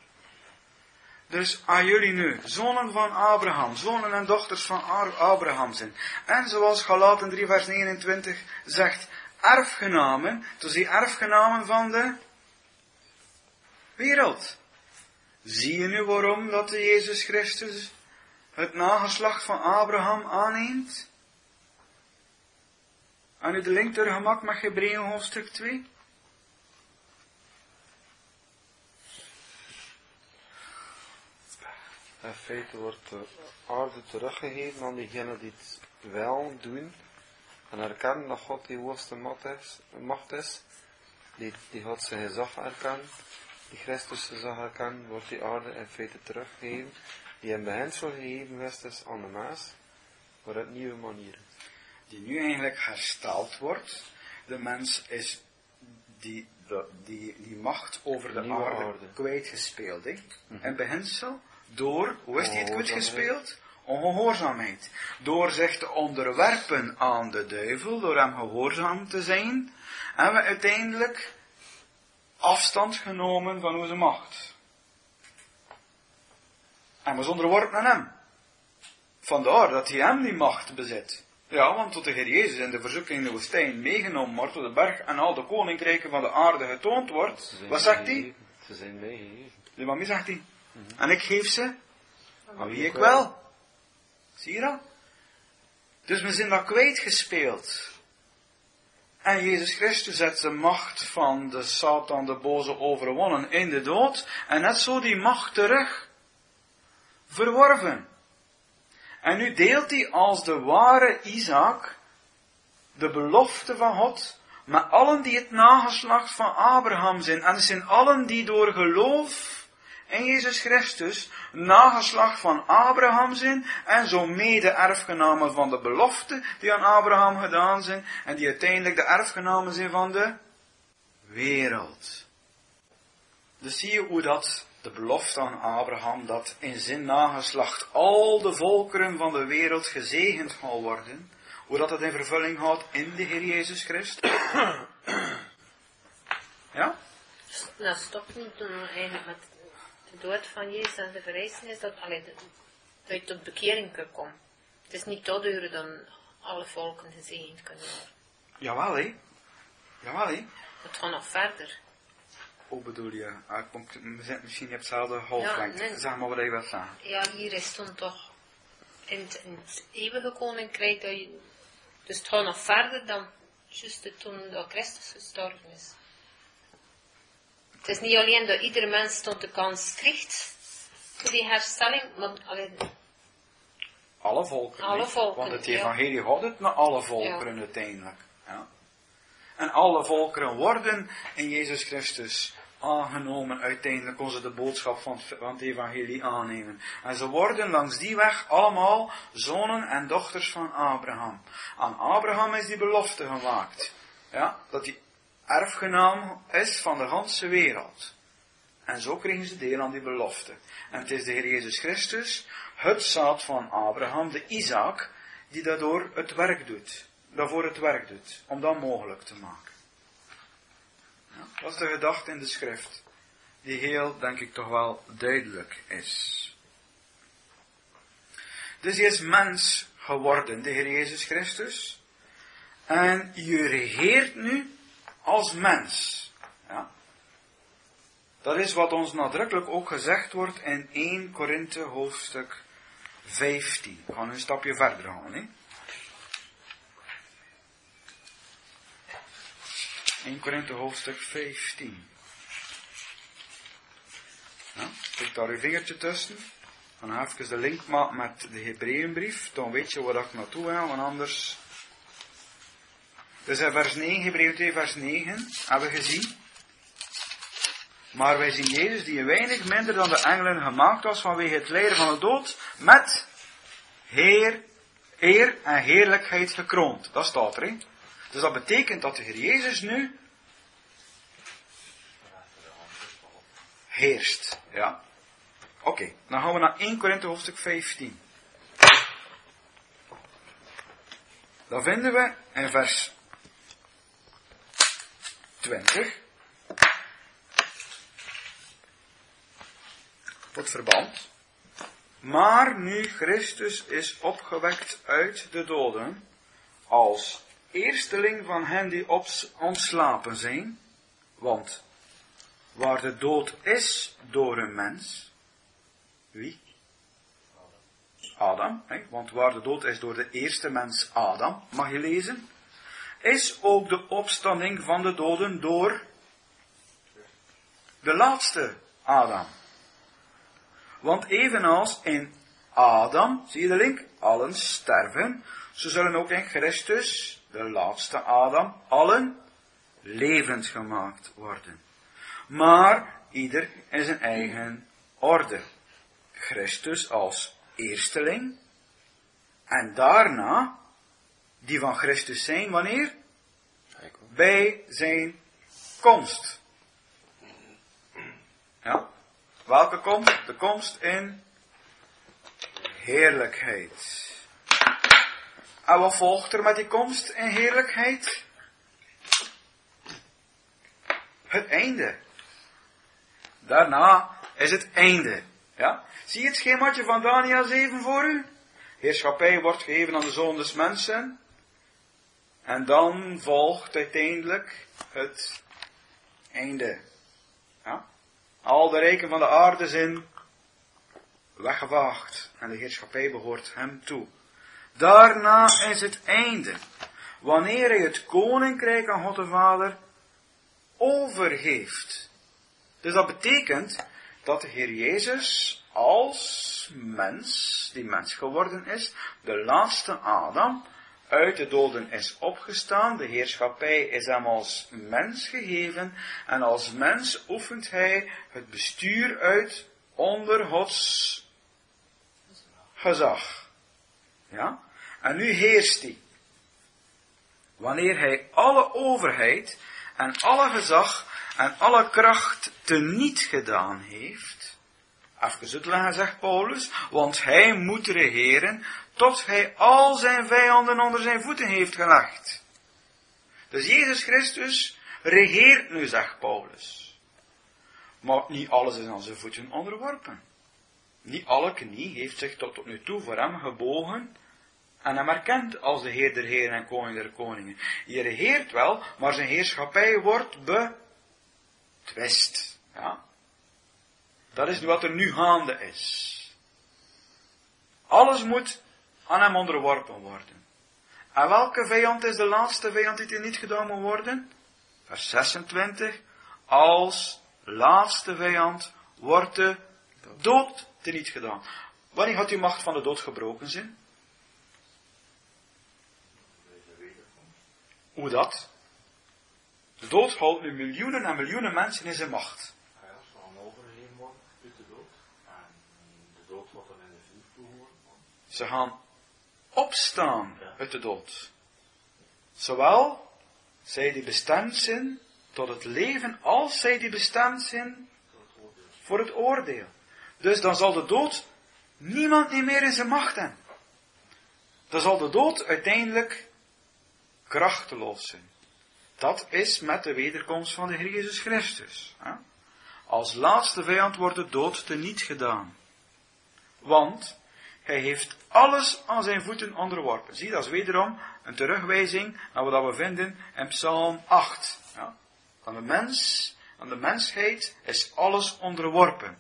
Dus aan jullie nu, zonen van Abraham, zonen en dochters van Ar- Abraham zijn. En zoals Galaten drie vers negenentwintig zegt, erfgenamen, dus die erfgenamen van de wereld. Zie je nu waarom dat de Jezus Christus het nageslacht van Abraham aanneemt? En u de link doorgemaakt met Hebreeën hoofdstuk twee? In feite wordt de aarde teruggegeven aan diegenen die het wel doen en erkennen dat God die hoogste macht is, macht is die, die God zijn gezag erkennen, die Christus gezag erkennen, wordt die aarde in feite teruggegeven, die in beginsel gegeven geweest is aan de mens, maar op nieuwe manieren. Die nu eigenlijk hersteld wordt. De mens is die, de, die, die macht over de Nieuwe aarde, aarde. kwijtgespeeld. Hè? Mhm. In beginsel, door, hoe is die het Ongehoorzaamheid. kwijtgespeeld? Ongehoorzaamheid. Door zich te onderwerpen aan de duivel, door hem gehoorzaam te zijn, hebben we uiteindelijk afstand genomen van onze macht. En we zijn onderworpen aan hem. Vandaar dat hij hem die macht bezit. Ja, want tot de Heer Jezus in de verzoeking in de woestijn meegenomen wordt tot de berg en al de koninkrijken van de aarde getoond wordt. Ze zijn Wat zegt hij? meegegeven. Ze zijn meegegeven. De mami zegt hij. Mhm. En ik geef ze aan wie ik wel. wel. Zie je dat? Dus we zijn dat kwijtgespeeld. En Jezus Christus heeft de macht van de Satan, de boze, overwonnen in de dood. En net zo die macht terug verworven. En nu deelt hij als de ware Isaac de belofte van God met allen die het nageslacht van Abraham zijn. En het zijn allen die door geloof in Jezus Christus nageslacht van Abraham zijn en zo mede erfgenamen van de belofte die aan Abraham gedaan zijn en die uiteindelijk de erfgenamen zijn van de wereld. Dus zie je hoe dat de belofte aan Abraham, dat in zijn nageslacht al de volkeren van de wereld gezegend gaan worden, hoe dat het in vervulling houdt in de Heer Jezus Christus. Ja? Dat stopt niet toen eigenlijk met de dood van Jezus en de verrijzenis, dat, allee, dat je tot bekering kunt komen. Het is niet daardoor dan alle volken gezegend kunnen worden. Jawel, hé. Jawel, hé. Het gaat nog verder. Hoe bedoel je? Ah, kom, we zitten misschien op hetzelfde hoofdlengte. Ja, nee. Zeg maar wat je wilt zeggen. Ja, hier is toen toch in het, in het eeuwige koninkrijk, dat je, dus het gaat nog verder dan juist toen dat Christus gestorven is. Het is niet alleen dat iedere mens tot de kans krijgt voor die herstelling, maar alleen Alle volkeren. Alle niet? volkeren, Want het ja. evangelie had het naar alle volkeren Ja. uiteindelijk. Ja. En alle volkeren worden in Jezus Christus aangenomen. Uiteindelijk kon ze de boodschap van het, van het evangelie aannemen. En ze worden langs die weg allemaal zonen en dochters van Abraham. Aan Abraham is die belofte gemaakt. Ja, dat hij erfgenaam is van de ganse wereld. En zo kregen ze deel aan die belofte. En het is de Heer Jezus Christus, het zaad van Abraham, de Isaac, die daardoor het werk doet. Daarvoor het werk doet. Om dat mogelijk te maken. Ja, dat is de gedachte in de schrift. Die heel, denk ik, toch wel duidelijk is. Dus hij is mens geworden, de Heer Jezus Christus. En je regeert nu als mens. Ja. Dat is wat ons nadrukkelijk ook gezegd wordt in eerste Korinthe hoofdstuk vijftien. We gaan een stapje verder gaan. Hè? eerste Korinthe hoofdstuk vijftien. Ja, steek daar uw vingertje tussen. Dan ga even de link maken met de Hebreeënbrief. Dan weet je waar ik naartoe wil, want anders... Dus in vers negen, Hebreeën twee vers negen, hebben we gezien. Maar wij zien Jezus die een weinig minder dan de engelen gemaakt was vanwege het lijden van de dood, met heer, eer en heerlijkheid gekroond. Dat staat er, hè. Dus dat betekent dat de Heer Jezus nu heerst. Ja. Oké, okay, dan gaan we naar eerste Korinthe hoofdstuk vijftien. Dat vinden we in vers twintig. Voor het verband. Maar nu Christus is opgewekt uit de doden, als eersteling van hen die ontslapen zijn, want waar de dood is door een mens, wie? Adam, hè? Want waar de dood is door de eerste mens Adam, mag je lezen, is ook de opstanding van de doden door de laatste Adam. Want evenals in Adam, zie je de link, allen sterven, zo zullen ook in Christus, de laatste Adam, allen levend gemaakt worden. Maar ieder in zijn eigen orde. Christus als eersteling, en daarna, die van Christus zijn, wanneer? Bij zijn komst. Ja? Welke komst? De komst in heerlijkheid. En wat volgt er met die komst in heerlijkheid? Het einde. Daarna is het einde. Ja? Zie je het schemaatje van Daniel zeven voor u? Heerschappij wordt gegeven aan de zoon des mensen. En dan volgt uiteindelijk het einde. Ja? Al de rijken van de aarde zijn weggevaagd. En de heerschappij behoort hem toe. Daarna is het einde. wanneer hij het koninkrijk aan God de Vader overgeeft. Dus dat betekent dat de Heer Jezus als mens, die mens geworden is, de laatste Adam, uit de doden is opgestaan. De heerschappij is hem als mens gegeven. En als mens oefent hij het bestuur uit onder Gods gezag. Ja? En nu heerst hij. Wanneer hij alle overheid en alle gezag en alle kracht teniet gedaan heeft. Even uitleggen, zegt Paulus, want hij moet regeren tot hij al zijn vijanden onder zijn voeten heeft gelegd. Dus Jezus Christus regeert nu, zegt Paulus. Maar niet alles is aan zijn voeten onderworpen. Niet alle knie heeft zich tot, tot nu toe voor hem gebogen en hem erkend als de Heer der Heren en Koning der Koningen. Je regeert wel, maar zijn heerschappij wordt betwist. Ja? Dat is wat er nu gaande is. Alles moet aan hem onderworpen worden. En welke vijand is de laatste vijand die er niet gedaan moet worden? Vers zesentwintig. Als laatste vijand wordt de dood teniet gedaan. Wanneer gaat die macht van de dood gebroken zijn? Hoe dat? De dood houdt nu miljoenen en miljoenen mensen in zijn macht. Ja, ze gaan overgegeven worden uit de dood. En de dood wordt dan in de vuur toegehoord. Ze gaan opstaan uit de dood. Zowel zij die bestemd zijn tot het leven, als zij die bestemd zijn voor het oordeel. Dus dan zal de dood niemand niet meer in zijn macht hebben. Dan zal de dood uiteindelijk krachteloos zijn. Dat is met de wederkomst van de Heer Jezus Christus. Als laatste vijand wordt de dood teniet gedaan. Want hij heeft alles aan zijn voeten onderworpen. Zie, dat is wederom een terugwijzing naar wat we vinden in Psalm acht. Ja? Aan de mens, aan de mensheid is alles onderworpen.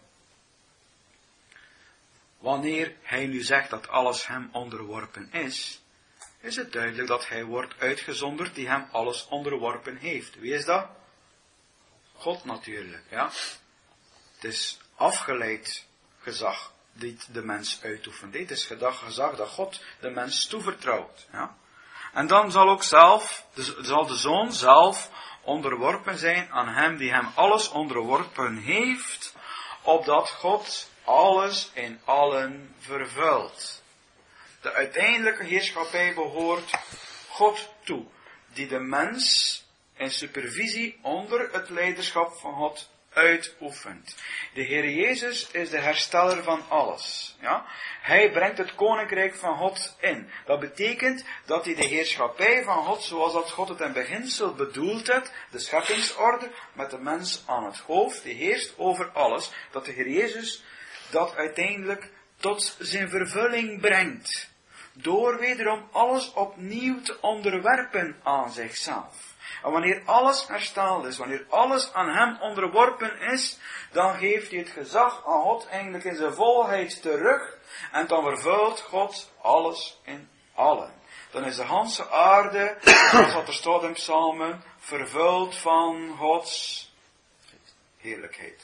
Wanneer hij nu zegt dat alles hem onderworpen is, is het duidelijk dat hij wordt uitgezonderd die hem alles onderworpen heeft. Wie is dat? God natuurlijk, ja. Het is afgeleid gezag die de mens uitoefent. Het is gezag dat God de mens toevertrouwt, ja. En dan zal ook zelf, zal de Zoon zelf onderworpen zijn aan hem die hem alles onderworpen heeft, opdat God alles in allen vervult. De uiteindelijke heerschappij behoort God toe, die de mens in supervisie onder het leiderschap van God uitoefent. De Heer Jezus is de hersteller van alles. Ja? Hij brengt het koninkrijk van God in. Dat betekent dat hij de heerschappij van God, zoals dat God het in beginsel bedoeld heeft, de scheppingsorde met de mens aan het hoofd, die heerst over alles, dat de Heer Jezus dat uiteindelijk tot zijn vervulling brengt. Door wederom alles opnieuw te onderwerpen aan zichzelf. En wanneer alles hersteld is, wanneer alles aan hem onderworpen is, dan geeft hij het gezag aan God eigenlijk in zijn volheid terug. En dan vervult God alles in allen. Dan is de ganse aarde, zoals wat er staat in Psalmen, vervuld van Gods heerlijkheid.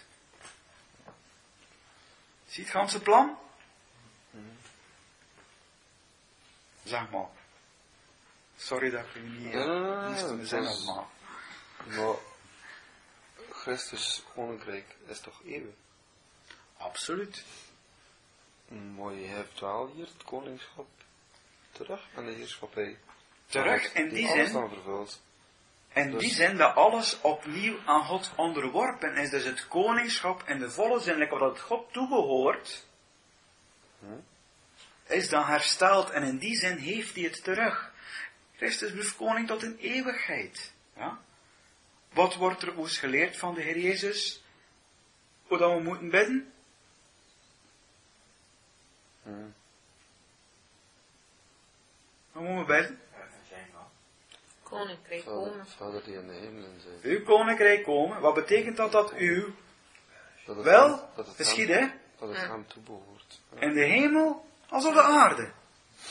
Zie het ganse plan? Zeg maar. Sorry dat ik u niet uh, moest in de zin uitmaken. Maar Christus koninkrijk is toch eeuwig? Absoluut. Maar je hebt wel hier het koningschap terug en de heerschappij. Terug in die, die zin. In dus, die zin dat alles opnieuw aan God onderworpen is. Dus het koningschap in de volle zin, like wat het God toebehoort, hmm? is dan hersteld. En in die zin heeft hij het terug. Christus blijft koning tot in eeuwigheid. Ja? Wat wordt er ons geleerd van de Heer Jezus? Hoe dat we moeten bidden? Hmm. Hoe moeten we bidden? Koninkrijk komen. Vader die in de hemelen zijt. Uw koninkrijk komen. Wat betekent dat dat u dat wel geschieden? Dat het hem toebehoort. Ja. In de hemel als op de aarde.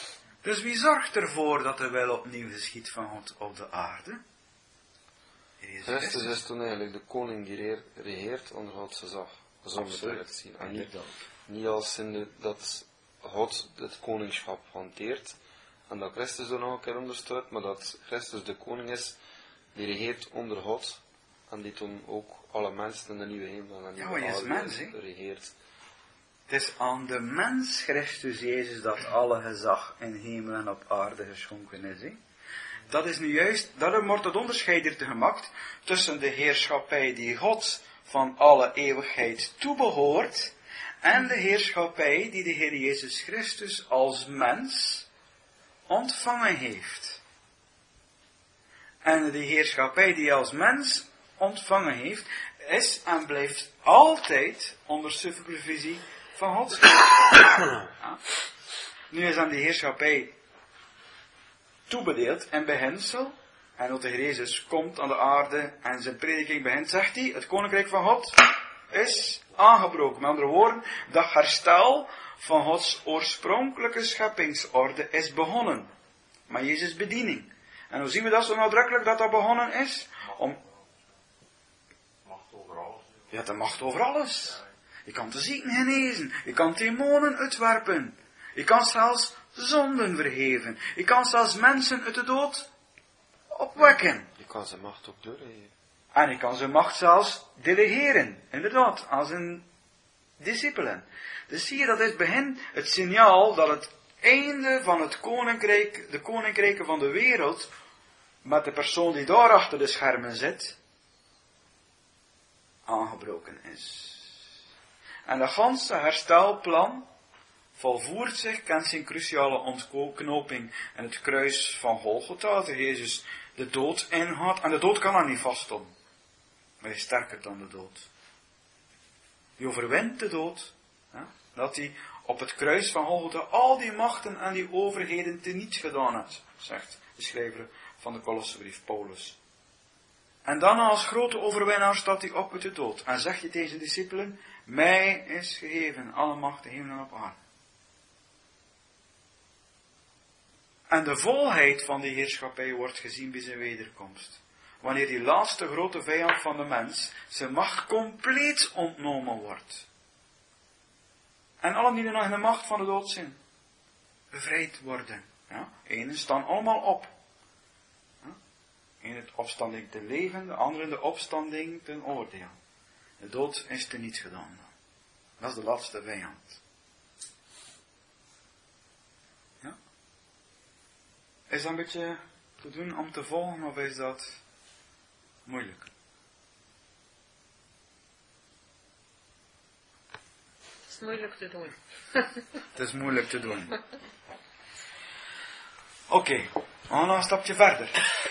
Dus wie zorgt ervoor dat er wel opnieuw geschiet van God op de aarde? Jezus Christus Christus. is toen eigenlijk de koning die reer- regeert onder Gods gezag. Zo moet je het zien. En niet, Inderdaad. niet als in de, dat God het koningschap hanteert en dat Christus er nog een keer onder staat, maar dat Christus de koning is die regeert onder God en die toen ook alle mensen in de nieuwe hemel en de Ja, nieuwe maar je is aarde mens, hè? regeert. Het is aan de mens Christus Jezus dat alle gezag in hemel en op aarde geschonken is. Hè? Dat is nu juist, daarom wordt het onderscheid hier te gemaakt tussen de heerschappij die God van alle eeuwigheid toebehoort en de heerschappij die de Heer Jezus Christus als mens ontvangen heeft. En de heerschappij die hij als mens ontvangen heeft, is en blijft altijd onder supervisie van God. Ja. Nu is aan die heerschappij toebedeeld en beginsel. En dat de Heer Jezus komt aan de aarde en zijn prediking begint, zegt hij, het koninkrijk van God is aangebroken. Met andere woorden, dat herstel van Gods oorspronkelijke scheppingsorde is begonnen. Maar Jezus' bediening. En hoe zien we dat zo nadrukkelijk dat dat begonnen is? Om... Macht over alles. Je hebt de macht over alles. Je kan de zieken genezen. Je kan demonen uitwerpen. Je kan zelfs zonden vergeven. Je kan zelfs mensen uit de dood opwekken. Je kan zijn macht ook doorgeven. En je kan zijn macht zelfs delegeren. Inderdaad, als een discipelen. Dus zie je, dat is begin het signaal dat het einde van het koninkrijk, de koninkrijken van de wereld, met de persoon die daar achter de schermen zit, aangebroken is. En dat ganse herstelplan volvoert zich, kent zijn cruciale ontknoping en het kruis van Golgotha, dat Jezus de dood ingaat. En de dood kan er niet vasthouden. Maar hij is sterker dan de dood. Die overwint de dood. Ja, dat hij op het kruis van Golgotha al die machten en die overheden teniet gedaan heeft, zegt de schrijver van de Kolossenbrief, Paulus. En dan als grote overwinnaar staat hij op uit de dood. En zegt hij tegen zijn discipelen, mij is gegeven alle macht in hemel en op aarde. En de volheid van die heerschappij wordt gezien bij zijn wederkomst. Wanneer die laatste grote vijand van de mens zijn macht compleet ontnomen wordt. En allen die er nog in de macht van de dood zijn, bevrijd worden. Ja? Enen staan allemaal op. Ja? Eén in de opstanding te leven, de andere in de opstanding ten oordeel. De dood is er niet gedaan. Dat is de laatste vijand. Ja? Is dat een beetje te doen om te volgen, of is dat moeilijk? Het is moeilijk te doen. Het is moeilijk te doen. Oké, okay, we gaan nog een stapje verder.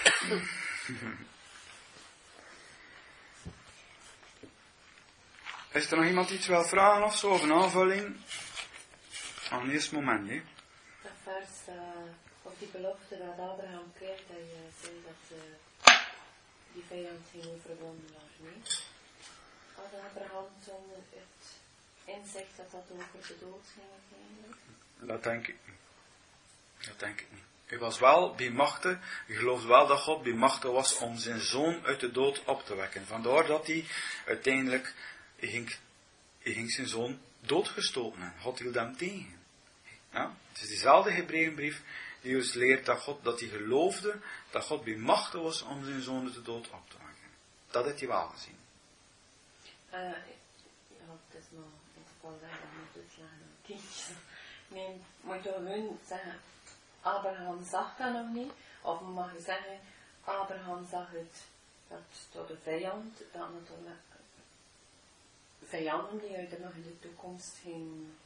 Is er nog iemand iets wil vragen of zo, of een aanvulling? Aan het eerste moment, hè? Dat vers, uh, of die belofte dat Abraham kreeg, dat je zei dat uh, die vijand ging overwonnen worden, niet? Had Abraham toen het inzicht dat dat over de dood ging eigenlijk? Dat denk ik niet. Dat denk ik niet. Hij was wel bij machten, hij geloofde wel dat God bij machten was om zijn zoon uit de dood op te wekken. Vandaar dat hij uiteindelijk, hij ging, hij ging zijn zoon doodgestoten. God hield hem tegen. Ja? Het is diezelfde Hebreeënbrief die ons leert dat, God, dat hij geloofde dat God bij machten was om zijn zoon uit de dood op te wekken. Dat heeft hij wel gezien. Uh, ja, het is nog in het geval dat je dat moet uitleggen aan kindjes. Nee, moet je gewoon zeggen, Abraham zag dat nog niet, of mag je zeggen, Abraham zag het, dat door de vijand, dat het door de vijanden die uit er nog in de toekomst geen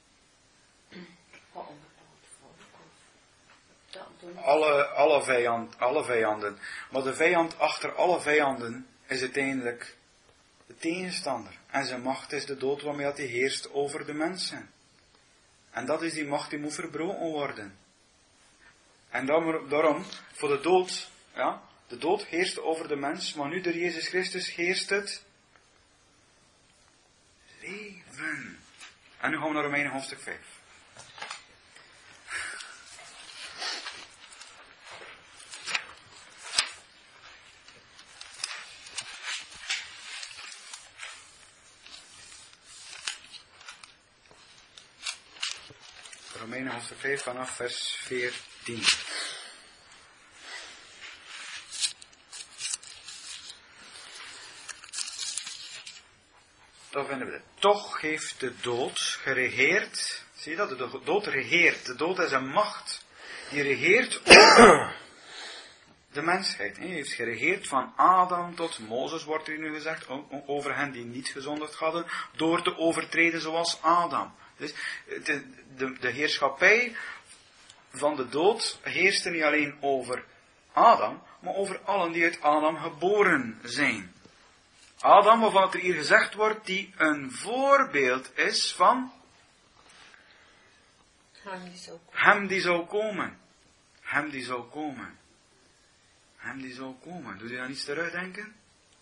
geonderdood volk. Alle, alle, vijand, alle vijanden. Maar de vijand achter alle vijanden is uiteindelijk de tegenstander. En zijn macht is de dood waarmee hij heerst over de mensen. En dat is die macht die moet verbroken worden. En daarom, voor de dood, ja, de dood heerst over de mens, maar nu door Jezus Christus heerst het leven. En nu gaan we naar Romeinen hoofdstuk vijf. Romeinen hoofdstuk vijf vanaf vers veertien. Toch vinden we het. Toch heeft de dood geregeerd. Zie je dat? De dood regeert. De dood is een macht. Die regeert over de mensheid. Hij heeft geregeerd van Adam tot Mozes, wordt er nu gezegd. Over hen die niet gezondigd hadden. Door te overtreden zoals Adam. Dus de, de, de heerschappij van de dood heerste niet alleen over Adam. Maar over allen die uit Adam geboren zijn. Adam, waarvan het er hier gezegd wordt, die een voorbeeld is van Hem die zou komen. hem die zou komen. Hem die zou komen. Hem die zou komen. Doet u aan iets terugdenken?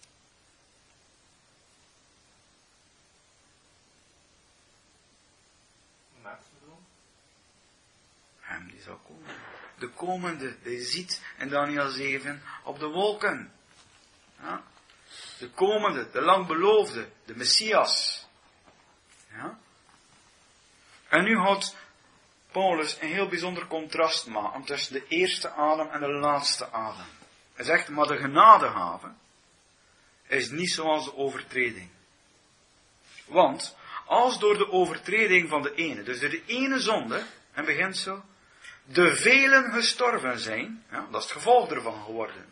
Mensenzoon. Hem die zou komen. De komende, die je ziet in Daniel zeven op de wolken. Ja? De komende, de lang beloofde, de Messias. Ja? En nu houdt Paulus een heel bijzonder contrast maken tussen de eerste Adam en de laatste Adam. Hij zegt, maar de genadegave is niet zoals de overtreding. Want, als door de overtreding van de ene, dus door de ene zonde, in beginsel, de velen gestorven zijn, ja, dat is het gevolg ervan geworden.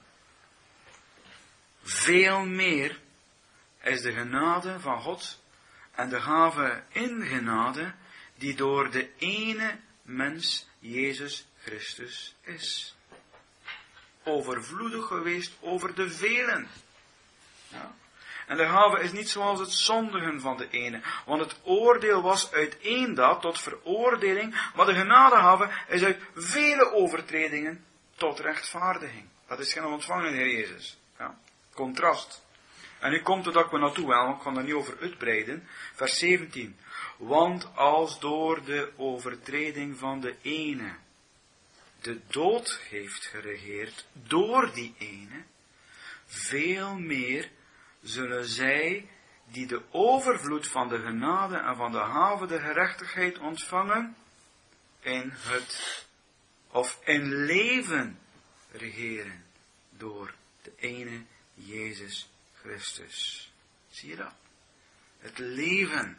Veel meer is de genade van God en de gave in genade die door de ene mens, Jezus Christus, is. Overvloedig geweest over de velen. Ja. En de gave is niet zoals het zondigen van de ene, want het oordeel was uit één daad tot veroordeling, maar de genadegave is uit vele overtredingen tot rechtvaardiging. Dat is geen ontvangen, Heer Jezus. Ja. Contrast. En nu komt het dat we naartoe wel, want ik kan er niet over uitbreiden. Vers zeventien. Want als door de overtreding van de ene de dood heeft geregeerd, door die ene, veel meer zullen zij die de overvloed van de genade en van de gave de gerechtigheid ontvangen, in het, of in leven regeren, door de ene Jezus Christus. Zie je dat? Het leven.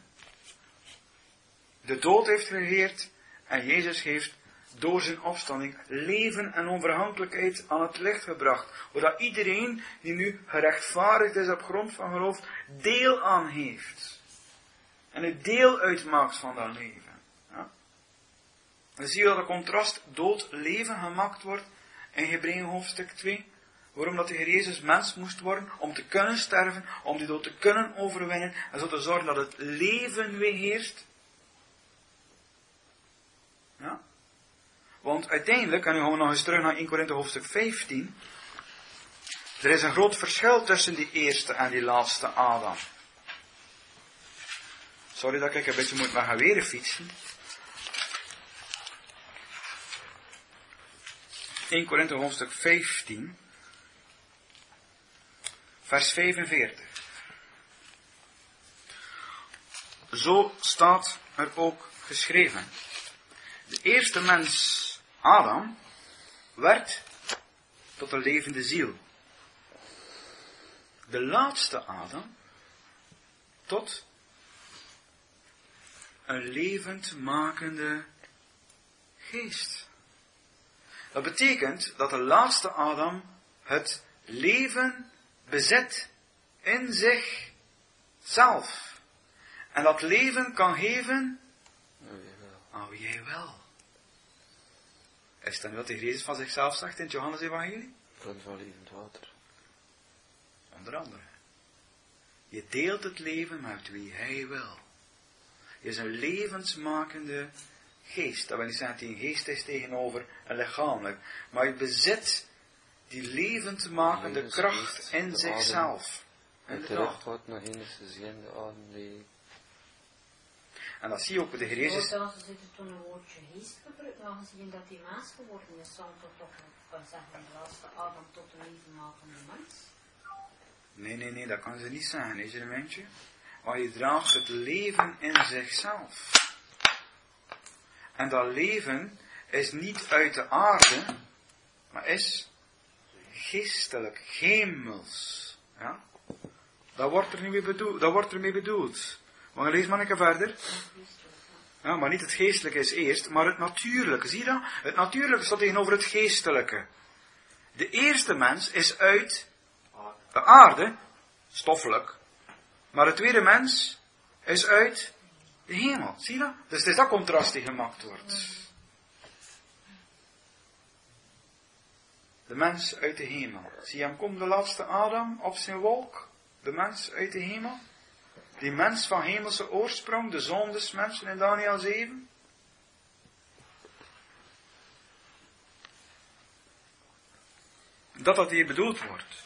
De dood heeft geregeerd en Jezus heeft door zijn opstanding leven en onvergankelijkheid aan het licht gebracht. Zodat iedereen die nu gerechtvaardigd is op grond van geloof, deel aan heeft. En het deel uitmaakt van dat leven. Ja? Dan zie je dat de contrast dood-leven gemaakt wordt in Hebreeën hoofdstuk twee. Waarom dat de Heer Jezus mens moest worden, om te kunnen sterven, om die dood te kunnen overwinnen, en zo te zorgen dat het leven weer heerst. Ja? Want uiteindelijk, en nu gaan we nog eens terug naar Eerste Korinthe hoofdstuk vijftien, er is een groot verschil tussen die eerste en die laatste Adam. Sorry dat ik een beetje moet gaan weer fietsen. Eerste Korinthe hoofdstuk vijftien. Vers vijfenveertig. Zo staat er ook geschreven. De eerste mens, Adam, werd tot een levende ziel. De laatste Adam tot een levendmakende geest. Dat betekent dat de laatste Adam het leven bezit in zichzelf. En dat leven kan geven aan wie hij wil. Is dat wat de Heer Jezus van zichzelf zegt in het Johannes-evangelie? Bron van levend water. Onder andere. Je deelt het leven met wie hij wil. Je is een levensmakende geest. Dat wil niet zeggen dat hij een geest is tegenover een lichamelijk. Maar je bezit die levendmakende kracht in zichzelf. En terecht wordt nog eens te zien de adem die... En dat zie je ook bij de Heer Jezus. Zoals ze toen een woordje geest gebruikt, aangezien dat die mens geworden is, zal toch toch kan zeggen de laatste Adam tot een levendmakende mens? Nee, nee, nee, dat kan ze niet zeggen, is er een mensje? Maar je draagt het leven in zichzelf. En dat leven is niet uit de aarde, maar is geestelijk, hemels. Ja? Dat wordt er, niet mee bedoeld, dat wordt er mee bedoeld. Maar lees maar een keer verder. Ja, maar niet het geestelijke is eerst, maar het natuurlijke. Zie je dat? Het natuurlijke staat tegenover het geestelijke. De eerste mens is uit de aarde, stoffelijk. Maar de tweede mens is uit de hemel. Zie je dat? Dus het is dat contrast die gemaakt wordt. De mens uit de hemel. Zie je hem komt, de laatste Adam op zijn wolk. De mens uit de hemel. Die mens van hemelse oorsprong, de zoon des mensen in Daniel zeven. Dat dat hier bedoeld wordt.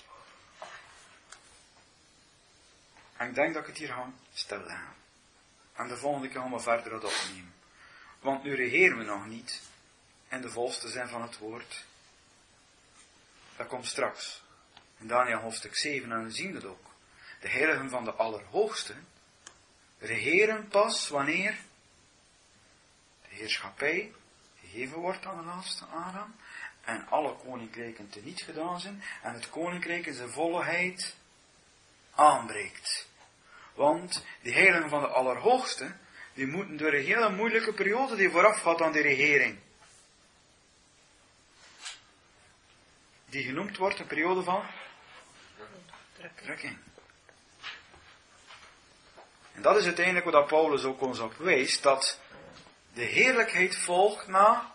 En ik denk dat ik het hier ga stellen. En de volgende keer gaan we verder dat opnemen. Want nu regeren we nog niet in de volste zin van het woord. Dat komt straks. In Daniel hoofdstuk zeven en we zien het ook. De heiligen van de Allerhoogste regeren pas wanneer de heerschappij gegeven wordt aan de laatste Adam en alle koninkrijken teniet gedaan zijn en het koninkrijk in zijn volheid aanbreekt. Want die heiligen van de Allerhoogste, die moeten door een hele moeilijke periode die vooraf gaat aan die regering. Die genoemd wordt een periode van drukking. En dat is uiteindelijk wat Paulus ook ons op wees, dat de heerlijkheid volgt na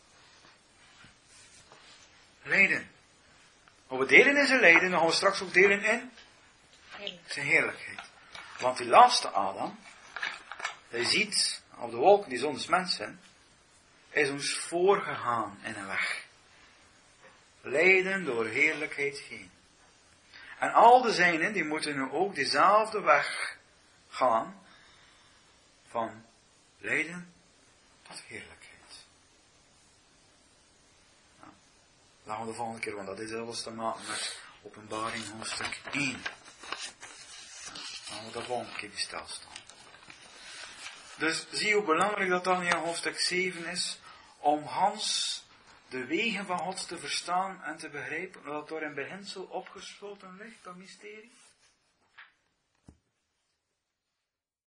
lijden. Hoe we delen in zijn lijden, dan gaan we straks ook delen in zijn heerlijkheid. Want die laatste Adam, hij ziet op de wolken die zonder mens zijn, is ons voorgegaan in een weg. Leiden door heerlijkheid heen. En al de zijnen, die moeten nu ook dezelfde weg gaan van lijden tot heerlijkheid. Nou, laten we de volgende keer, want dat is alles te maken met Openbaring hoofdstuk één. Nou, laten we de volgende keer bij stilstaan. Dus zie hoe belangrijk dat dan in hoofdstuk zeven is, om Hans de wegen van God te verstaan en te begrijpen, dat door een beginsel opgesloten ligt, dat mysterie.